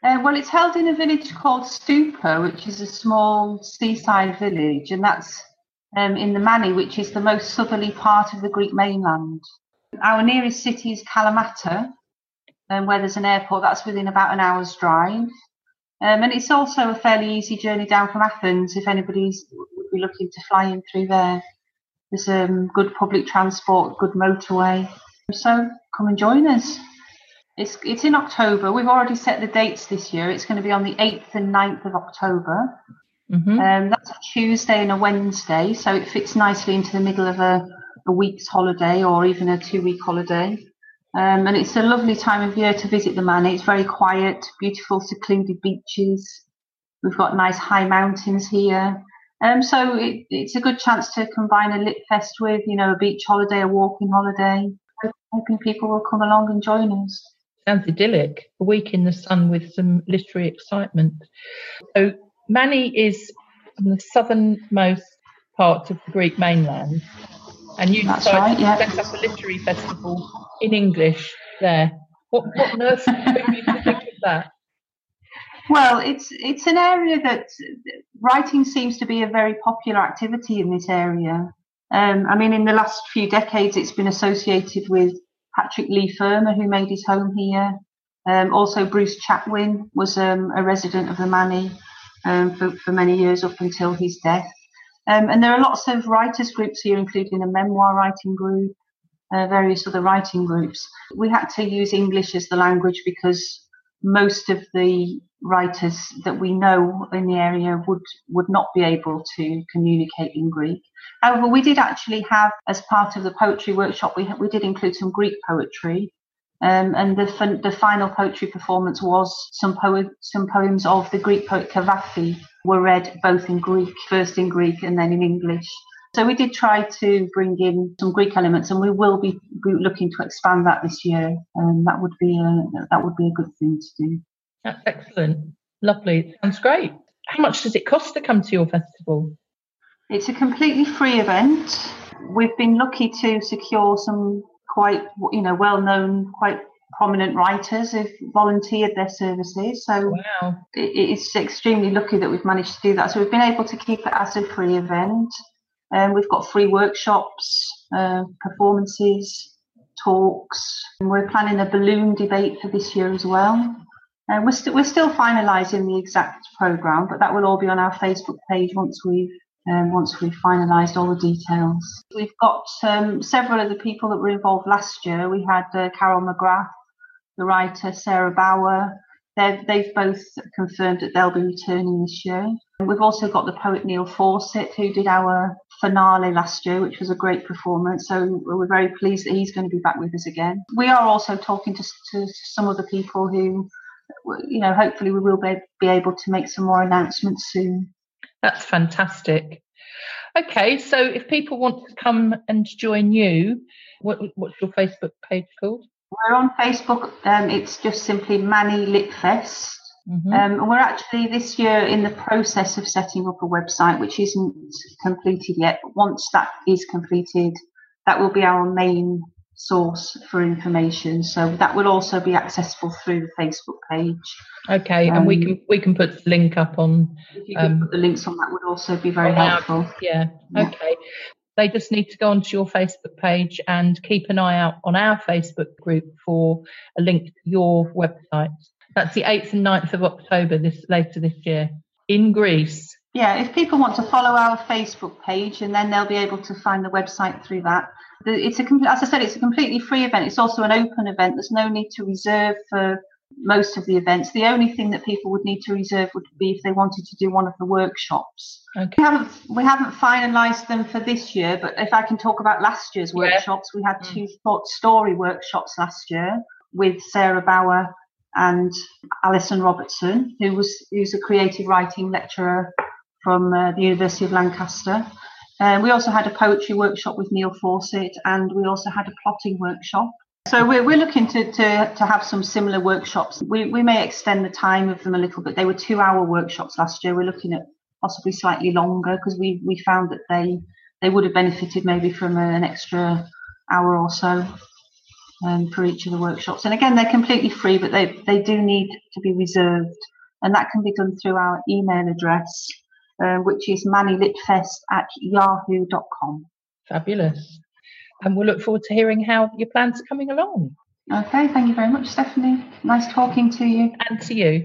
Uh, well, it's held in a village called Stupa, which is a small seaside village, and that's um, in the Mani, which is the most southerly part of the Greek mainland. Our nearest city is Kalamata, um, where there's an airport. That's within about an hour's drive. Um, and it's also a fairly easy journey down from Athens if anybody's would be looking to fly in through there. There's um, good public transport, good motorway. So come and join us. It's it's in October. We've already set the dates this year. It's going to be on the eighth and ninth of October. Mm-hmm. Um, that's a Tuesday and a Wednesday, so it fits nicely into the middle of a, a week's holiday or even a two-week holiday. Um, and it's a lovely time of year to visit the Mani. It's very quiet, beautiful, secluded beaches. We've got nice high mountains here. Um, so it, it's a good chance to combine a lit fest with, you know, a beach holiday, a walking holiday. Hoping people will come along and join us. Sounds idyllic. A week in the sun with some literary excitement. So Mani is on the southernmost part of the Greek mainland, and you That's decided right, yeah. to set up a literary festival in English there. What, what on earth made you think of that? Well, it's it's an area that writing seems to be a very popular activity in this area. Um, I mean, in the last few decades, it's been associated with Patrick Leigh Fermor, who made his home here. Um, also, Bruce Chatwin was um, a resident of the Mani um, for, for many years up until his death. Um, and there are lots of writers' groups here, including a memoir writing group, uh, various other writing groups. We had to use English as the language because most of the writers that we know in the area would, would not be able to communicate in Greek. However, we did actually have, as part of the poetry workshop, we we did include some Greek poetry, um, and the fin- the final poetry performance was some poem some poems of the Greek poet Cavafy were read both in Greek, first in Greek and then in English. So we did try to bring in some Greek elements, and we will be looking to expand that this year. And that would be a that would be a good thing to do. That's excellent, lovely, sounds great. How much does it cost to come to your festival? It's a completely free event. We've been lucky to secure some quite, you know, well-known, quite prominent writers who've volunteered their services. So wow. it, it's extremely lucky that we've managed to do that. So we've been able to keep it as a free event. Um, we've got free workshops, uh, performances, talks. And we're planning a balloon debate for this year as well. And we're, st- we're still finalising the exact programme, but that will all be on our Facebook page once we've Um, once we've finalised all the details. We've got um, several of the people that were involved last year. We had uh, Carol McGrath, the writer, Sarah Bauer. They've, they've both confirmed that they'll be returning this year. And we've also got the poet Neil Fawcett, who did our finale last year, which was a great performance. So we're very pleased that he's going to be back with us again. We are also talking to, to some of the people who, you know, hopefully we will be, be able to make some more announcements soon. That's fantastic. Okay, so if people want to come and join you, what, what's your Facebook page called? We're on Facebook. Um, it's just simply Mani Lit Fest. Mm-hmm. Um, and we're actually this year in the process of setting up a website, which isn't completed yet. But once that is completed, that will be our main source for information. So that will also be accessible through the Facebook page. Okay, um, and we can we can put the link up on. If you um, could put the links on, that would also be very our, helpful. Yeah, yeah. Okay. They just need to go onto your Facebook page and keep an eye out on our Facebook group for a link to your website. That's the eighth and ninth of October, this later this year, in Greece. Yeah, if people want to follow our Facebook page, and then they'll be able to find the website through that. It's a, as I said, it's a completely free event. It's also an open event. There's no need to reserve for most of the events. The only thing that people would need to reserve would be if they wanted to do one of the workshops. Okay. We haven't we haven't finalised them for this year, but if I can talk about last year's yeah. workshops, we had two thought story workshops last year with Sarah Bauer and Alison Robertson, who was who's a creative writing lecturer from uh, the University of Lancaster. Uh, we also had a poetry workshop with Neil Fawcett, and we also had a plotting workshop. So we're we're looking to to, to have some similar workshops. We we may extend the time of them a little bit. They were two-hour workshops last year. We're looking at possibly slightly longer because we, we found that they they would have benefited maybe from a, an extra hour or so. um, for each of the workshops. And again, they're completely free, but they, they do need to be reserved. And that can be done through our email address, uh, which is manilitfest at yahoo dot com. Fabulous. And we'll look forward to hearing how your plans are coming along. Okay, thank you very much, Stephanie. Nice talking to you. And to you.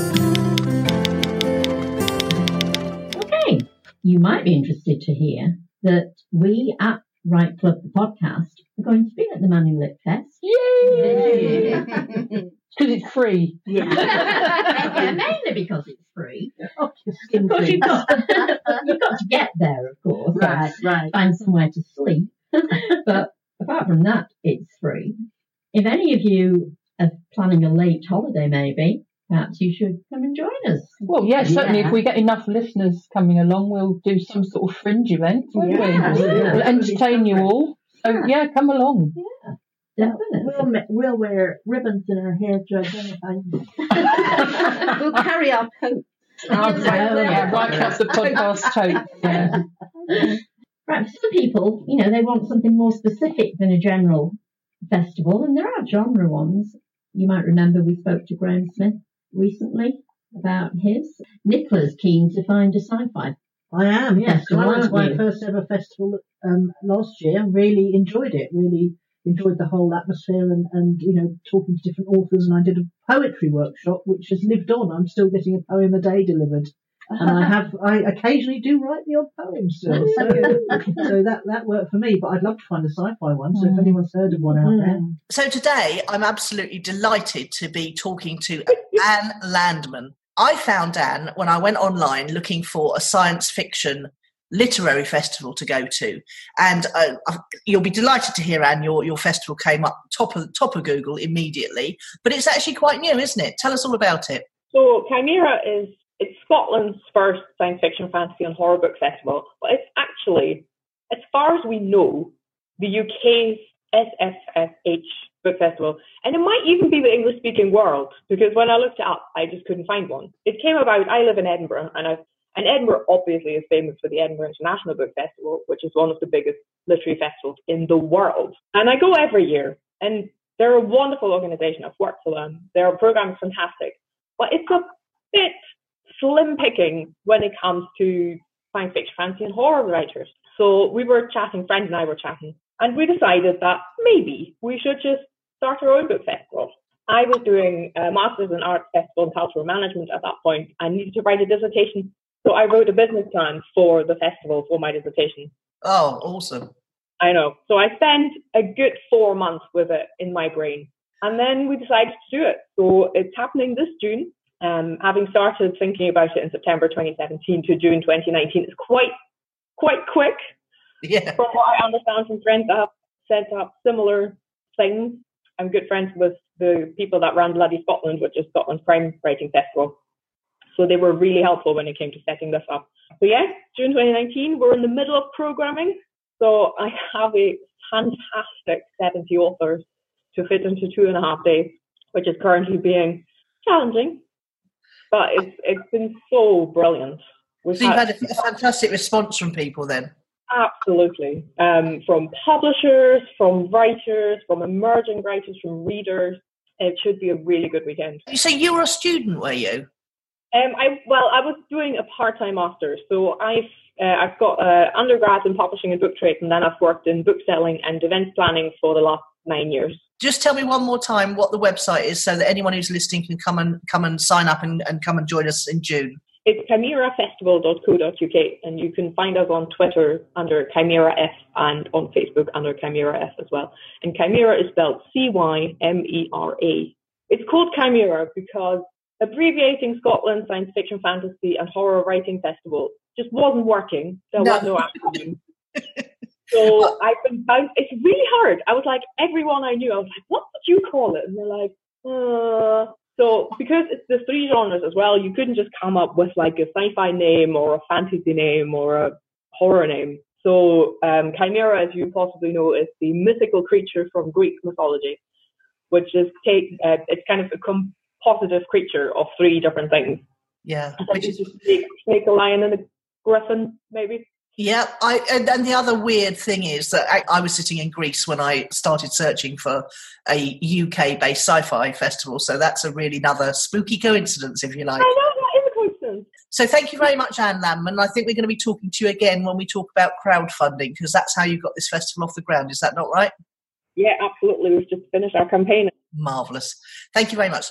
Okay, you might be interested to hear that we at Write Club, the podcast, are going to be at the Manning Lit Fest. Yay! Because it's free. Yeah. Yeah, mainly because it's free. Of course, you've got, you've got to get there, of course. Right, right. Find somewhere to sleep. But apart from that, it's free. If any of you are planning a late holiday, maybe, perhaps you should come and join us. Well, yeah, certainly Yeah. if we get enough listeners coming along, we'll do some sort of fringe event, won't Yeah, we? yeah. We'll entertain you all. So, Yeah. yeah, come along. Yeah, definitely. We'll, ma- we'll wear ribbons in our hair to identify. We'll carry our coats. Oh, Yeah, right up the podcast tote. Yeah. Right, for some people, you know, they want something more specific than a general festival, and there are genre ones. You might remember we spoke to Graham Smith recently about his. Nicola's keen to find a sci-fi. I am, yes. Festival, I went to my aren't you? first ever festival um, last year and really enjoyed it. Really enjoyed the whole atmosphere and, and, you know, talking to different authors. And I did a poetry workshop, which has lived on. I'm still getting a poem a day delivered. And I have, I occasionally do write the odd poem still. So, so that, that worked for me. But I'd love to find a sci-fi one. So if anyone's heard of one out there. So today, I'm absolutely delighted to be talking to Anne Landman. I found Anne when I went online looking for a science fiction literary festival to go to, and uh, you'll be delighted to hear, Anne, your, your festival came up top of top of Google immediately. But it's actually quite new, isn't it? Tell us all about it. So Chimera is it's Scotland's first science fiction, fantasy and horror book festival, but it's actually, as far as we know, the U K's S F F H book festival, and it might even be the English-speaking world, because when I looked it up, I just couldn't find one. It came about, I live in Edinburgh, and I've, and Edinburgh obviously is famous for the Edinburgh International Book Festival, which is one of the biggest literary festivals in the world. And I go every year, and they're a wonderful organisation. I've worked for them. Their program is fantastic, but it's a bit slim picking when it comes to science fiction, fantasy and horror writers. So we were chatting, friends and I were chatting, and we decided that maybe we should just start our own book festival. I was doing a Masters in Arts Festival and Cultural Management at that point. I needed to write a dissertation. So I wrote a business plan for the festival for my dissertation. Oh, awesome. I know. So I spent a good four months with it in my brain. And then we decided to do it. So it's happening this June. Um, having started thinking about it in September twenty seventeen to June twenty nineteen, it's quite, quite quick. Yeah. From what I understand from friends that have set up similar things. I'm good friends with the people that ran Bloody Scotland, which is Scotland's crime writing festival. So they were really helpful when it came to setting this up. So yes, June twenty nineteen, we're in the middle of programming. So I have a fantastic seventy authors to fit into two and a half days, which is currently being challenging. But it's it's been so brilliant. We've So you've had, had a fantastic response from people then? Absolutely. Um, from publishers, from writers, from emerging writers, from readers. It should be a really good weekend. So you were a student, were you? Um, I well, I was doing a part-time master's, so I've uh, I've got uh, undergrad in publishing and book trade, and then I've worked in book selling and events planning for the last nine years. Just tell me one more time what the website is, so that anyone who's listening can come and come and sign up and, and come and join us in June. It's chimera festival dot co dot U K, and you can find us on Twitter under Chimera F and on Facebook under Chimera F as well. And Chimera is spelled C Y M E R A. It's called Chimera because abbreviating Scotland Science Fiction, Fantasy and Horror Writing Festival just wasn't working. There No. was no acronym. So I've been bound. It's really hard. I was like, everyone I knew, I was like, what would you call it? And they're like, uh. So because it's the three genres as well, you couldn't just come up with like a sci-fi name or a fantasy name or a horror name. So um, Chimera, as you possibly know, is the mythical creature from Greek mythology, which is take uh, it's kind of a compositive creature of three different things. Yeah. Which is just snake, snake, a lion, and a griffin, maybe. Yeah, I, and, and the other weird thing is that I, I was sitting in Greece when I started searching for a U K-based sci-fi festival, so that's a really another spooky coincidence, if you like. I know, that is a coincidence. So thank you very much, Anne Landman. I think we're going to be talking to you again when we talk about crowdfunding, because that's how you got this festival off the ground. Is that not right? Yeah, absolutely. We've just finished our campaign. Marvellous. Thank you very much.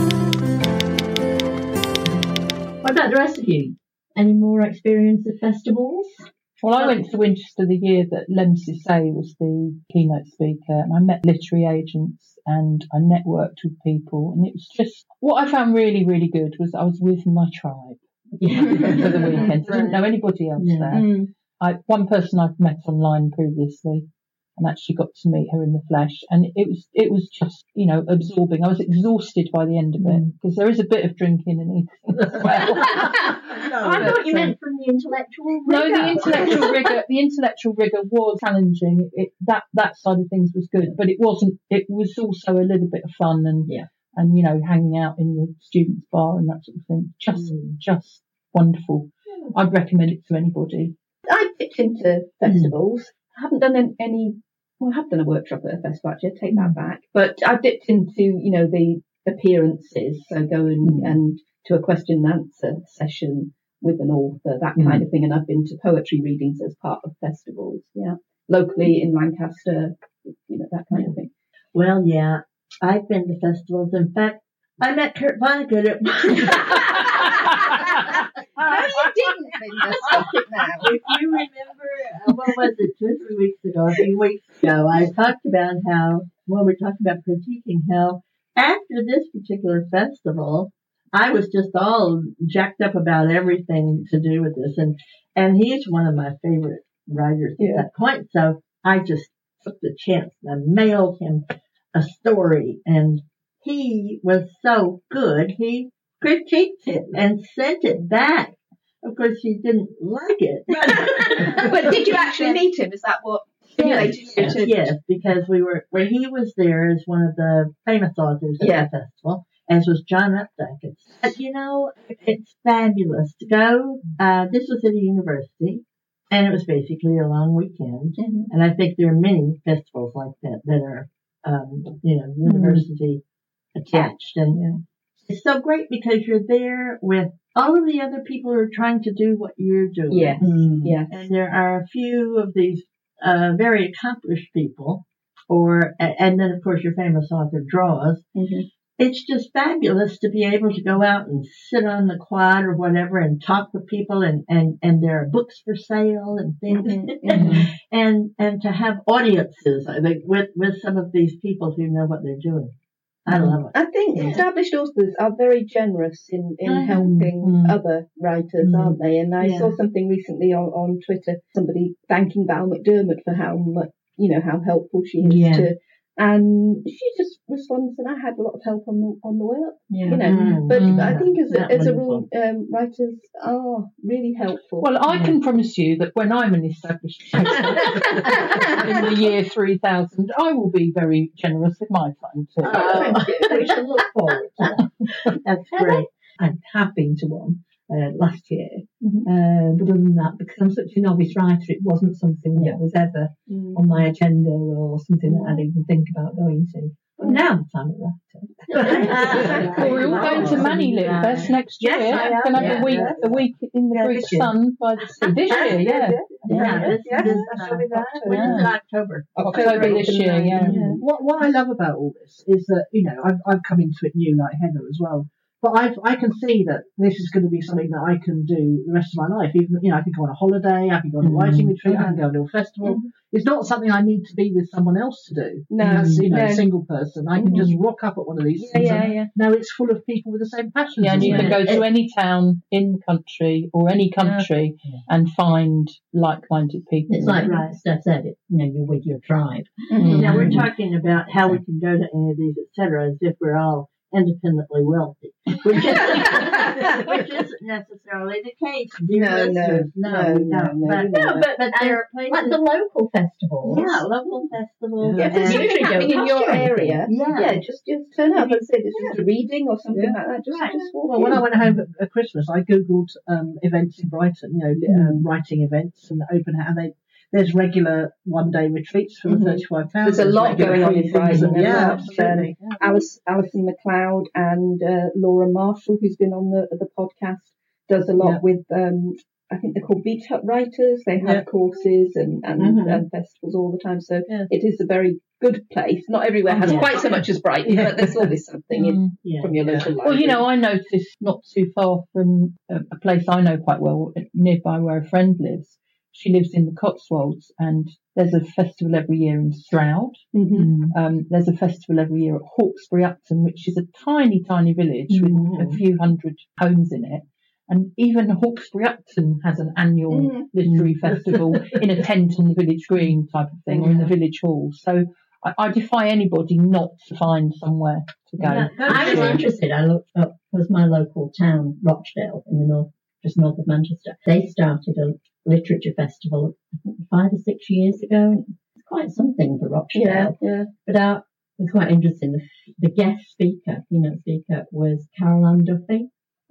What about the rest of you? Any more experience of festivals? Well, I went to Winchester the year that Lem Sissay was the keynote speaker, and I met literary agents and I networked with people, and it was just, what I found really, really good was I was with my tribe Yeah. for the weekend. I didn't know anybody else Yeah. there. Mm. I, one person I've met online previously, and actually got to meet her in the flesh, and it was it was just, you know, absorbing. I was exhausted by the end of it, because there is a bit of drinking and eating as well. I thought you meant from the intellectual No, rigour. the intellectual rigor. The intellectual rigor was challenging. It, that that side of things was good, but it wasn't. It was also a little bit of fun and Yeah. and you know, hanging out in the students' bar and that sort of thing. Just just wonderful. I'd recommend it to anybody. I dipped into festivals. I haven't done an- any. Well, I have done a workshop at a festival. Actually, I take that back. But I've dipped into, you know, the appearances. So going and to a question and answer session with an author, that kind of thing. And I've been to poetry readings as part of festivals. Yeah, locally in Lancaster, you know, that kind of thing. Well, yeah, I've been to festivals. In fact, I met Kurt Vonnegut at No, you didn't, Linda. Stop it now. If you remember, uh, what was it, two or three weeks ago, a few weeks ago, I talked about how, when we were talking about critiquing, how after this particular festival, I was just all jacked up about everything to do with this. And, and he's one of my favorite writers at that point. So I just took the chance and I mailed him a story, and he was so good. He critiqued it and sent it back. Of course, he didn't like it. But did you actually meet him? Is that what stimulated Yes, you yes, to? yes, because we were, where he was there as one of the famous authors at Yeah. the festival, as was John Updike. But, you know, it's fabulous to go. Uh, this was at a university, and it was basically a long weekend. Mhm. And I think there are many festivals like that that are, um, you know, university attached. And it's so great because you're there with all of the other people who are trying to do what you're doing. Yes, yes. And there are a few of these uh, very accomplished people, or and then of course your famous author draws. Mm-hmm. It's just fabulous to be able to go out and sit on the quad or whatever and talk with people, and, and, and there are books for sale and things, Mm-hmm. and and to have audiences, I think, with with some of these people who know what they're doing. I love it. I think Yeah. established authors are very generous in, in Mhm. helping Mm. other writers, Mm. aren't they? And I Yeah. saw something recently on, on Twitter, somebody thanking Val McDermott for how much, you know, how helpful she is Yeah. to, and she just responds, and I had a lot of help on the on the way up, Yeah. you know. Mm. But Mm. I think as a, That as a wonderful. rule, um, writers are really helpful. Well, I can promise you that when I'm an established writer in the year three thousand, I will be very generous with my time too. Oh, We shall look forward to that. that's great. I have been to one uh, last year, uh, but other than that, because I'm such a novice writer, it wasn't something that was ever Mm. on my agenda or something that I'd even think about going to. But now that I'm a writer, Well, we're all going to Manny Little Fest next year. Yes, I am, Can have yeah. a week, a week in the Yeah, Greek this year. sun by the sea. This year, yeah. Yeah, this, Yes, this, I shall be there. when is it? Yeah. October. October this year, yeah. What, what I love about all this is that, you know, I've, I've come into it new like Heather as well. But I I can see that this is going to be something that I can do the rest of my life. Even, you know, I can go on a holiday, I can go on a writing retreat, I can go to a festival. It's not something I need to be with someone else to do. No, As, you know, no. a single person. I can just rock up at one of these Yeah, things yeah, and yeah. know it's full of people with the same passions. Yeah, and as you me. can go to any town in the country or any country and find like-minded people. It's like right, Steph said, it, you know, you're with your tribe. Mm. Now we're talking about how we can go to any of these, et cetera, as if we're all independently wealthy. Which is, which isn't necessarily the case. No, no, no, no, we no, don't. no, But, we don't. but, but there are places. Like the local festivals. Yeah, local festivals. Yeah, if there's and- something happening in your area, Yeah. yeah, just just turn up and say this is a reading or something Yeah. like that. Just, Right. just walk Well, when in. I went home at, at Christmas, I googled um, events in Brighton, you know, li- um, writing events and open house. And they, there's regular one-day retreats for the Mhm. thirty-five thousand. There's a lot going on in Brighton. Yeah, Yeah, absolutely. Yeah. Alice, Alison McLeod and uh, Laura Marshall, who's been on the the podcast, does a lot Yeah. with. Um, I think they're called Beat Up Writers. They have Yeah. courses and and, Mhm. and festivals all the time. So Yeah. it is a very good place. Not everywhere has Yeah. quite so much as Brighton, Yeah. but there's always something in, Mm. Yeah. from your Yeah. local Well, library. you know, I noticed not too far from a, a place I know quite well, nearby where a friend lives. She lives in the Cotswolds, and there's a festival every year in Stroud. Mhm. Um, there's a festival every year at Hawkesbury Upton, which is a tiny, tiny village with a few hundred homes in it. And even Hawkesbury Upton has an annual Mm. literary festival in a tent on the village green type of thing, or in the village hall. So I, I defy anybody not to find somewhere to go. Yeah, go I was to- interested. I looked up because my local town, Rochdale, in the north, just north of Manchester, they started a literature festival I think, five or six years ago. It's quite something for Rochdale. Yeah, yeah. But uh, it was quite interesting. The, the guest speaker, keynote speaker, was Caroline Duffy.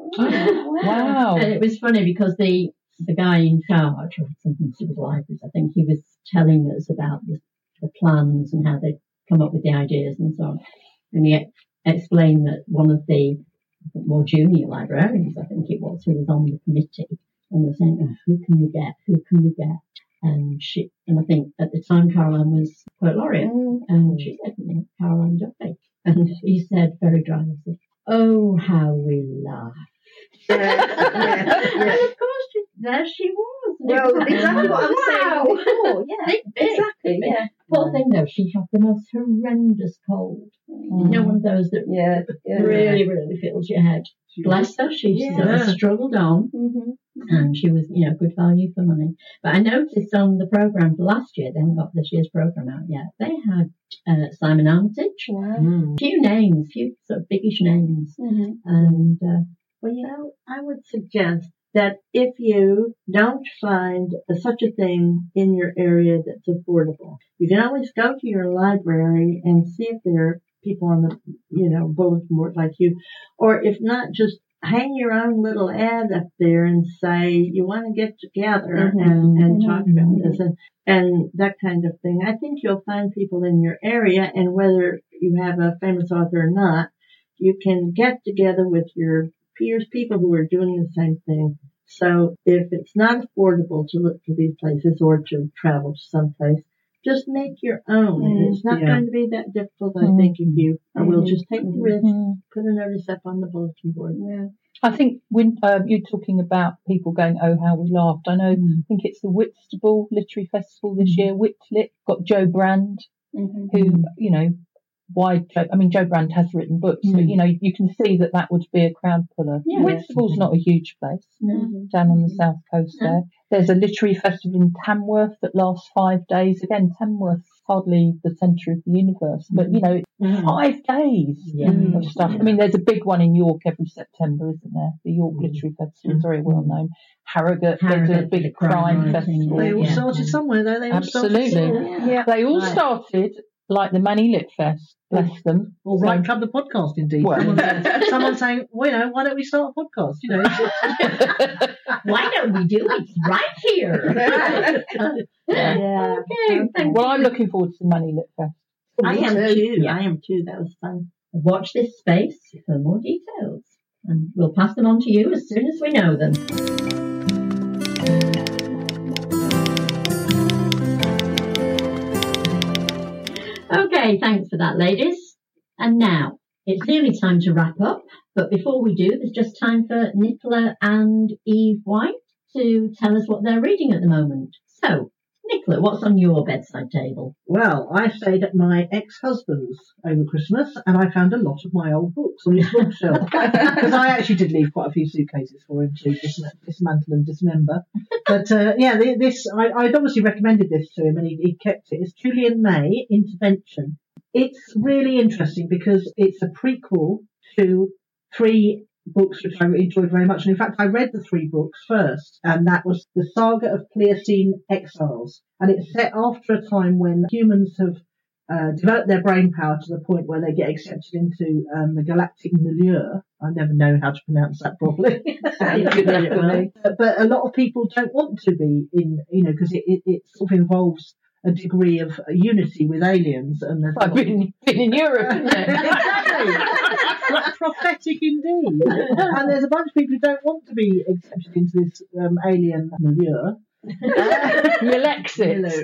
Wow. And it was funny because the the guy in charge, or something to do with libraries, I think he was telling us about the, the plans and how they come up with the ideas and so on. And he ex- explained that one of the more junior librarians, I think it was, who was on the committee, and they were saying, oh, who can we get? Who can we get? And she, and I think at the time Caroline was poet laureate, Mm. and she said, "Mm, Caroline Duffy." And he said very dryly, he said, "Oh, how we laughed." Yeah, yeah, yeah. And of course, she, there she was. And it Well, was like, exactly what I was wow. saying before. Yeah, Big, big. exactly. Yeah, Poor thing though, she had the most horrendous cold. You know, one of those that yeah, yeah. really, really fills your head. Bless her, she Yeah. sort of struggled on, Mm-hmm. and she was, you know, good value for money. But I noticed on the programme for last year, they haven't got this year's programme out yet, they had uh, Simon Armitage, Wow. few names, few sort of biggish names, Mm-hmm. and uh, Well, you know, I would suggest that if you don't find such a thing in your area that's affordable, you can always go to your library and see if there are people on the, you know, bulletin board like you, or if not, just hang your own little ad up there and say you want to get together Mhm. and, and Mhm. talk about this and, and that kind of thing. I think you'll find people in your area, and whether you have a famous author or not, you can get together with your peers, people who are doing the same thing. So if it's not affordable to look for these places or to travel to someplace, just make your own. And it's not Yeah. going to be that difficult, I Mm. think, if you I will Mhm. just take the risk, Mm. put a notice up on the bulletin board. Yeah. I think when um, you're talking about people going, oh, how we laughed. I know, I think it's the Whitstable Literary Festival this year. Whitlit got Joe Brand, Mm-hmm. who, you know, why Joe, I mean, Joe Brand has written books, but, you know, you can see that that would be a crowd puller. Yeah. Whitstable's not a huge place down on the south coast there. There's a literary festival in Tamworth that lasts five days. Again, Tamworth's hardly the centre of the universe, but, you know, Mm. five days Yeah. of stuff. I mean, there's a big one in York every September, isn't there? The York Literary Festival is very well known. Harrogate, there's a Harrogate, big the crime, crime festival. They all Yeah. started somewhere, though. They all started Absolutely. somewhere. Yeah. They all Right. started like the Manny Lit Fest, bless them. Or right club the podcast, indeed. Well. Someone, someone saying, well, you know, why don't we start a podcast? You know, it's- why don't we do it right here? Yeah. Okay, thank Well, I'm looking forward to the Manny Lit Fest. I am too. Yeah. I am too. That was fun. Watch this space for more details, and we'll pass them on to you as soon as we know them. Okay, thanks for that, ladies. And now, it's nearly time to wrap up, but before we do, there's just time for Nicola and Eve White to tell us what they're reading at the moment. So, Nicola, what's on your bedside table? well, I stayed at my ex-husband's over Christmas, and I found a lot of my old books on his bookshelf. Because I actually did leave quite a few suitcases for him to dis- dismantle and dismember. But, uh, yeah, the- this, I, I'd obviously recommended this to him, and he, he kept it. It's Julian May, Intervention. It's really interesting because it's a prequel to three books which I enjoyed very much. And in fact, I read the three books first, and that was The Saga of Pliocene Exiles. And it's set after a time when humans have uh, developed their brain power to the point where they get accepted into um, the galactic milieu. I never know how to pronounce that properly. But a lot of people don't want to be in, you know, because it, it, it sort of involves a degree of unity with aliens. And I've been, been in Europe, isn't it? Exactly. Prophetic indeed. And there's a bunch of people who don't want to be accepted into this um, alien milieu. Relaxit.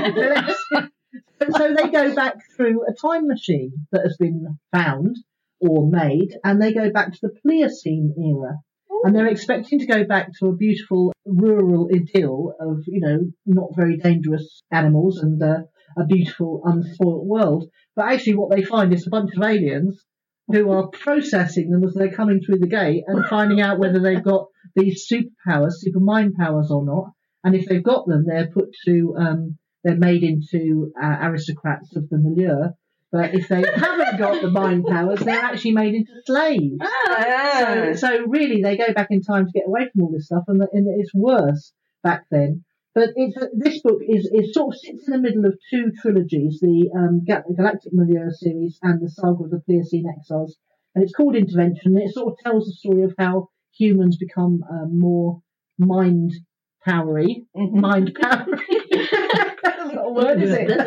So they go back through a time machine that has been found or made, and they go back to the Pliocene era. And they're expecting to go back to a beautiful rural idyll of, you know, not very dangerous animals and uh, a beautiful unspoilt world. But actually what they find is a bunch of aliens who are processing them as they're coming through the gate and finding out whether they've got these superpowers, super mind powers or not. And if they've got them, they're put to, um, they're made into uh, aristocrats of the milieu. But if they haven't got the mind powers, they're actually made into slaves. Oh. So, so really, they go back in time to get away from all this stuff, and, and it's worse back then. But it's, this book is, is sort of sits in the middle of two trilogies, the um, Galactic Milieu series and the Saga of the Pliocene Exiles. And it's called Intervention, and it sort of tells the story of how humans become um, more mind-powery. Mind-powery. That's not a word, is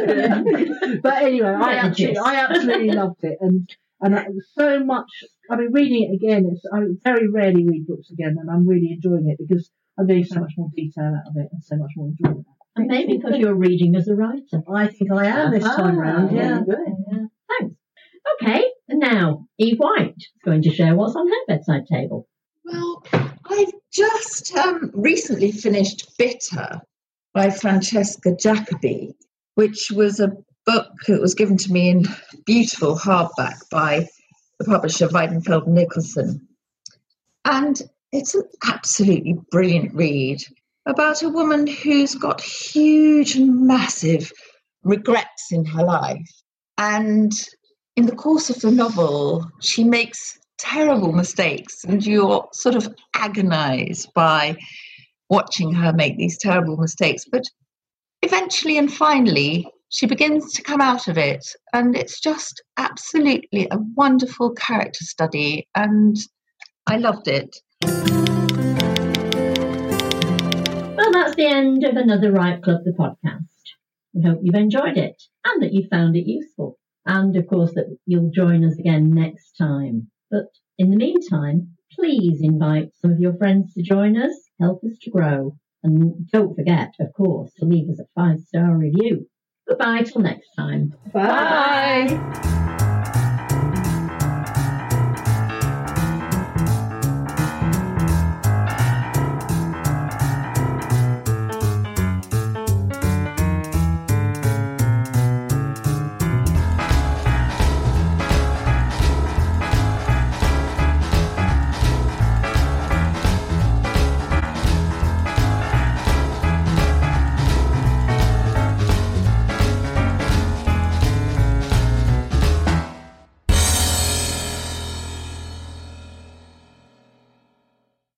it? But anyway, I absolutely, I absolutely loved it, and and I, so much. I mean, reading it again, it's I very rarely read books again, and I'm really enjoying it because I'm getting so much more detail out of it and so much more enjoyment. And maybe because you're reading as a writer. I think I am this time ah, round. Yeah. Good. Yeah. Thanks. Okay, and now Eve White is going to share what's on her bedside table. Well, I've just um, recently finished Bitter by Francesca Jacobi, which was a book that was given to me in beautiful hardback by the publisher Weidenfeld Nicholson. And it's an absolutely brilliant read about a woman who's got huge and massive regrets in her life. And in the course of the novel, she makes terrible mistakes, and you're sort of agonized by watching her make these terrible mistakes. But eventually and finally, she begins to come out of it, and it's just absolutely a wonderful character study, and I loved it. Well, that's the end of another Ripe Club, the podcast. We hope you've enjoyed it and that you found it useful. And, of course, that you'll join us again next time. But in the meantime, please invite some of your friends to join us, help us to grow. And don't forget, of course, to leave us a five-star review. Goodbye till next time. Bye. Bye.